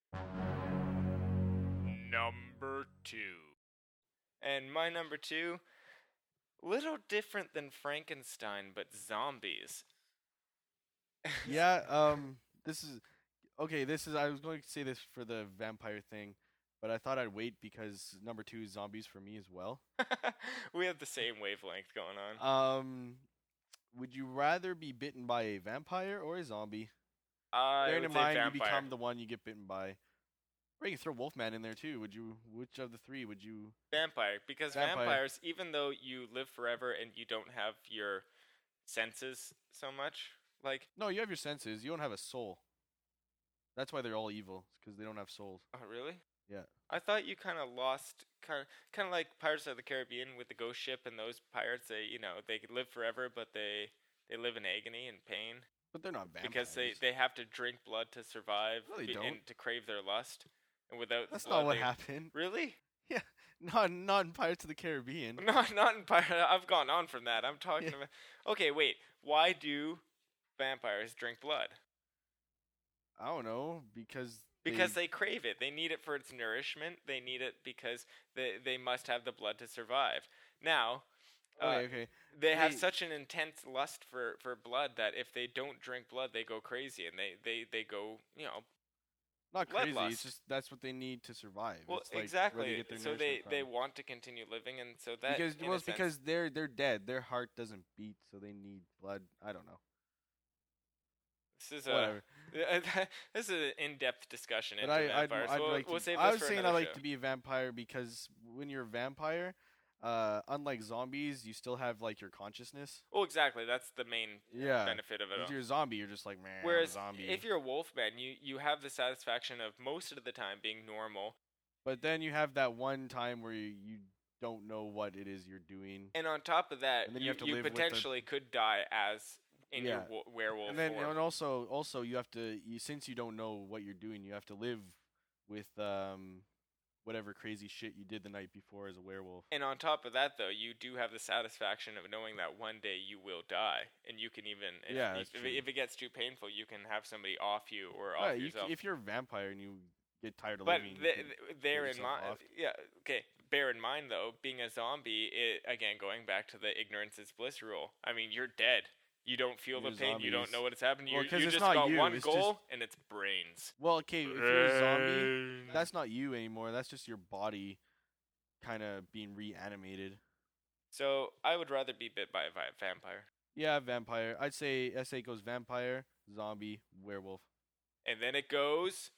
number two. And my number two, little different than Frankenstein, but zombies. Yeah. Um. This is okay. This is. I was going to say this for the vampire thing, but I thought I'd wait because number two is zombies for me as well. We have the same wavelength going on. Um. Would you rather be bitten by a vampire or a zombie? I Bearing would in say mind you vampire. become the one you get bitten by. Or you can throw Wolfman in there too. Would you? Which of the three would you? Vampire, because Vampire. vampires, even though you live forever and you don't have your senses so much, like, No, you have your senses. You don't have a soul. That's why they're all evil, because they don't have souls. oh really? Yeah. I thought you kind of lost, kind of, kind of like Pirates of the Caribbean with the ghost ship and those pirates. They, you know, they could live forever, but they they live in agony and pain But they're not vampires. because they they have to drink blood to survive No, they be- don't. and to crave their lust. And without That's blood, not what they- happened. Really? Not not in Pirates of the Caribbean. No, not in Pirates. I've gone on from that. I'm talking Yeah. about. Okay, wait. Why do vampires drink blood? I don't know because Because they crave it. They need it for its nourishment. They need it because they they must have the blood to survive. Now, uh, okay okay they have They- such an intense lust for, for blood that if they don't drink blood, they go crazy and they, they, they go, you know. not crazy. bloodlust. It's just that's what they need to survive. Well, it's like where exactly. They get their So they, nourishment they from. want to continue living, and so that because in well a it's sense- because they're they're dead. Their heart doesn't beat, so they need blood. I don't know. this is a Whatever. this is an in-depth discussion But into I, I'd, vampires. I'd we'll, like we'll to, save I this was for saying I another like show. to be a vampire because when you're a vampire, uh, unlike zombies, you still have like your consciousness. Well, exactly. That's the main Yeah. benefit of it. If all. you're a zombie, you're just like, man, I'm a Whereas zombie. if you're a wolfman, you you have the satisfaction of most of the time being normal, But then you have that one time where you, you don't know what it is you're doing. and on top of that, And then you you, have to you live with the- potentially could die as in your Yeah. wo- werewolf And then form. and also also you have to you, since you don't know what you're doing, you have to live with um whatever crazy shit you did the night before as a werewolf. And on top of that, though, you do have the satisfaction of knowing that one day you will die, and you can even if, Yeah, if, that's if, true. it, if it gets too painful, you can have somebody off you or Yeah, off you, yourself. c- if you're a vampire and you get tired of But living, you th- can th- bear in yourself mind, off. yeah, okay. Bear in mind, though, being a zombie, it, again, going back to the ignorance is bliss rule. I mean, you're dead. You don't feel You're the pain. You don't zombies. know what is happening. Well, you 'cause you it's just not got you, one it's goal, just- and it's brains. Well, okay, if you're a zombie, Brains. that's not you anymore. That's just your body kind of being reanimated. So I would rather be bit by a vi- vampire. Yeah, vampire. I'd say S eight goes vampire, zombie, werewolf. And then it goes.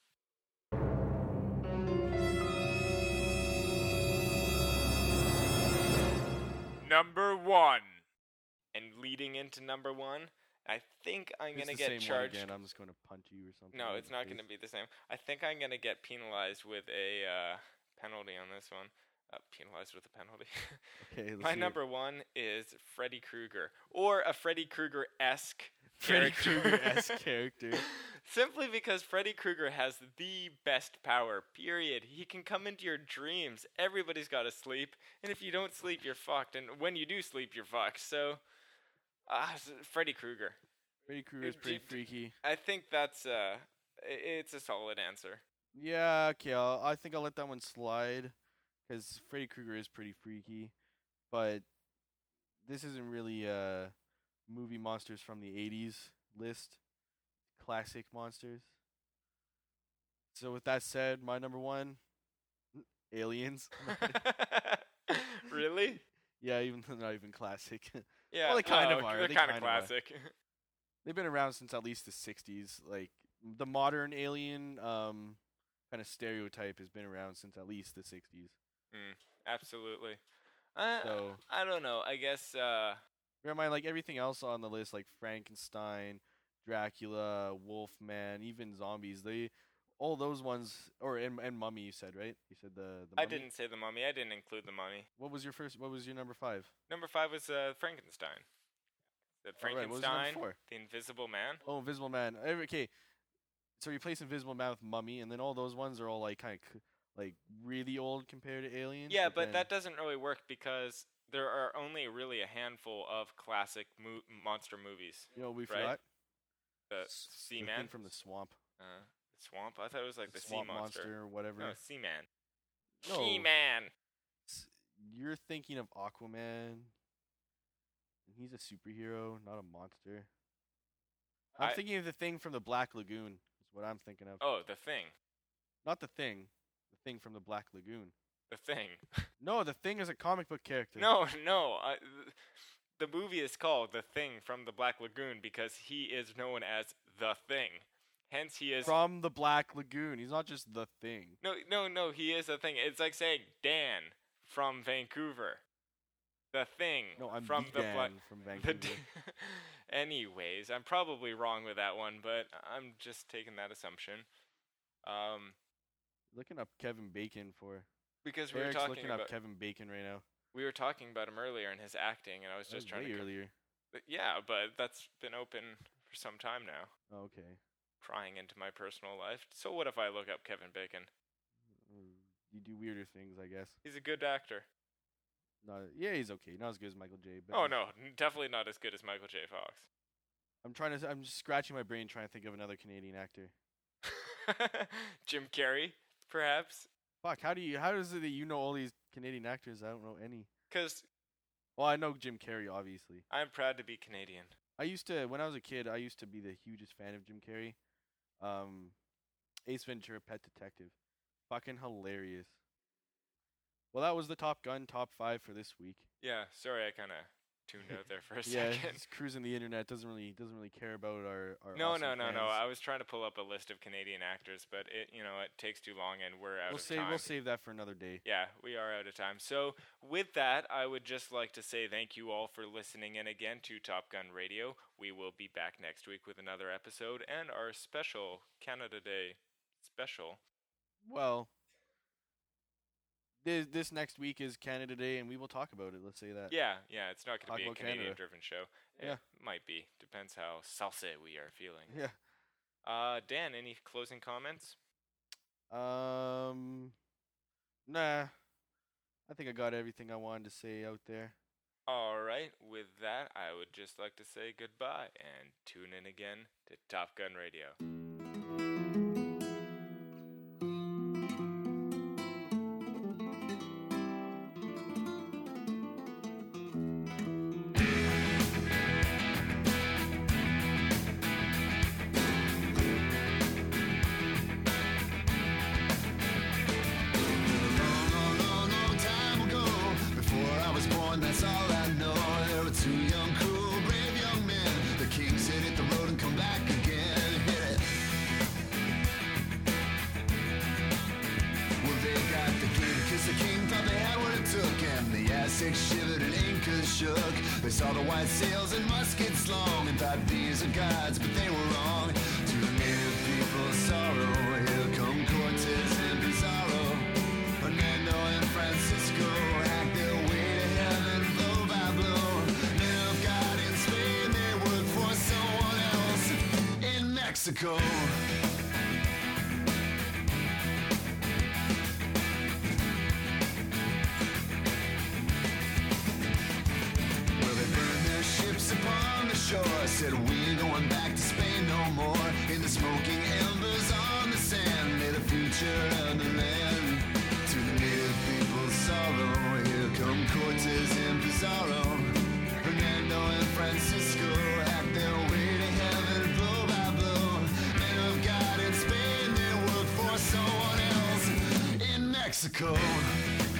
Number one. And leading into number one, I think I'm If going to it's the get same one charged. again, I'm just going to punch you or something. No, in it's the not going to face. be the same. I think I'm going to get penalized with a uh, penalty on this one. Uh, penalized with a penalty. Okay, let's My hear it. number one is Freddy Krueger, or a Freddy Krueger-esque Freddy character. Krueger-esque character. Simply because Freddy Krueger has the best power, period. He can come into your dreams. Everybody's got to sleep, and if you don't sleep, you're fucked. And when you do sleep, you're fucked. So, ah, s- Freddy Krueger. Freddy Krueger is Uh, pretty d- d- freaky. I think that's uh, i- it's a solid answer. Yeah, okay. I'll, I think I'll let that one slide because Freddy Krueger is pretty freaky, but this isn't really uh movie monsters from the eighties list. Classic monsters. So with that said, my number one, Aliens. Really? Yeah, even though they're not even classic. Yeah. Well, they kind oh, of are. They're They kind of kind of are. classic. They've been around since at least the sixties. Like the modern alien um kind of stereotype has been around since at least the sixties. Absolutely. Uh, So I don't know. I guess. Uh, bear in mind, like everything else on the list, like Frankenstein, Dracula, Wolfman, even zombies, they all those ones, or and, and Mummy. You said right? You said the the. I Mummy? didn't say the mummy. I didn't include the mummy. What was your first? What was your number five? Number five was uh, Frankenstein. The All right, what was your number Frankenstein, four? the Invisible Man. Oh, Invisible Man. Every- Okay, so you replace Invisible Man with Mummy, and then all those ones are all like kind of like really old compared to Aliens. Yeah, but then- that doesn't really work because there are only really a handful of classic mo- monster movies. You know, we right? forgot The S- Sea the Man, thing from the swamp. uh, the swamp. I thought it was like the, swamp sea monster. or whatever. No, Sea Man. No. Sea Man. S- You're thinking of Aquaman. And he's a superhero, not a monster. I'm I- thinking of the thing from the Black Lagoon. Is what I'm thinking of. Oh, the Thing. Not the thing. The thing from the Black Lagoon. The Thing. No, the thing is a comic book character. No, no. I, th- the movie is called The Thing from the Black Lagoon because he is known as the Thing. Hence, he is. From the Black Lagoon. He's not just the thing. No, no, no. He is the Thing. It's like saying Dan from Vancouver. The Thing No, I'm from the the Dan Black. from The Vancouver. d- Anyways, I'm probably wrong with that one, but I'm just taking that assumption. Um, Looking up Kevin Bacon for. because we were Eric's talking looking about up Kevin Bacon right now. we were talking about him earlier and his acting, and I was That just was trying way to. co- earlier. But yeah, but that's been open for some time now. Oh, okay. Prying into my personal life. So what if I look up Kevin Bacon? Mm, You do weirder things, I guess. He's a good actor. Not, yeah, he's okay. Not as good as Michael J. But Oh no, n- definitely not as good as Michael J. Fox. I'm trying to. I'm just scratching my brain trying to think of another Canadian actor. Jim Carrey, perhaps, Fuck. How do you? How is it that you know all these Canadian actors? I don't know any. because Well, I know Jim Carrey, obviously. I'm proud to be Canadian. I used to, when I was a kid, I used to be the hugest fan of Jim Carrey. Um, Ace Ventura, Pet Detective, fucking hilarious. Well, that was the Top Gun top five for this week. Yeah, sorry, I kind of tuned out there for a Yeah, second. it's cruising the internet. Doesn't really doesn't really care about our our. No, awesome no, no, no. fans. I was trying to pull up a list of Canadian actors, but it, you know, it takes too long, and we're out We'll of save time. we'll save that for another day. Yeah, we are out of time. So, with that, I would just like to say thank you all for listening in again to Top Gun Radio. We will be back next week with another episode and our special Canada Day special. Well, this this next week is Canada Day, and we will talk about it. Let's say that. Yeah, yeah, it's not going Talk to be a about Canada. Canadian-driven show. It Yeah. might be. Depends how salsa we are feeling. Yeah. Uh, Dan, any closing comments? Um. Nah. I think I got everything I wanted to say out there. All right, with that, I would just like to say goodbye and tune in again to Top Gun Radio. Long, long, long, long time ago, before I was born, that's all I know. There were two young, cool, brave young men. The king said hit the road and come back again. Hit it. Well, they got the key because the king thought they had what it took. And the Aztecs shivered and Incas shook. They saw the white sails and muskets long and thought these are gods, but they were wrong. To the native people's sorrow, here come Cortez and Pizarro. Hernando and Francisco hacked their way to heaven blow by blow. Men of God in Spain, they work for someone else in Mexico. Well, they burned their ships upon the shore. Said we ain't going back to Spain no more. In the smoking embers on the sand, lay the future of the land. To the native people's sorrow, here come Cortez and Pizarro. Hernando and Francisco hacked their way to heaven blow by blow. Men of God in Spain, they work for Mexico.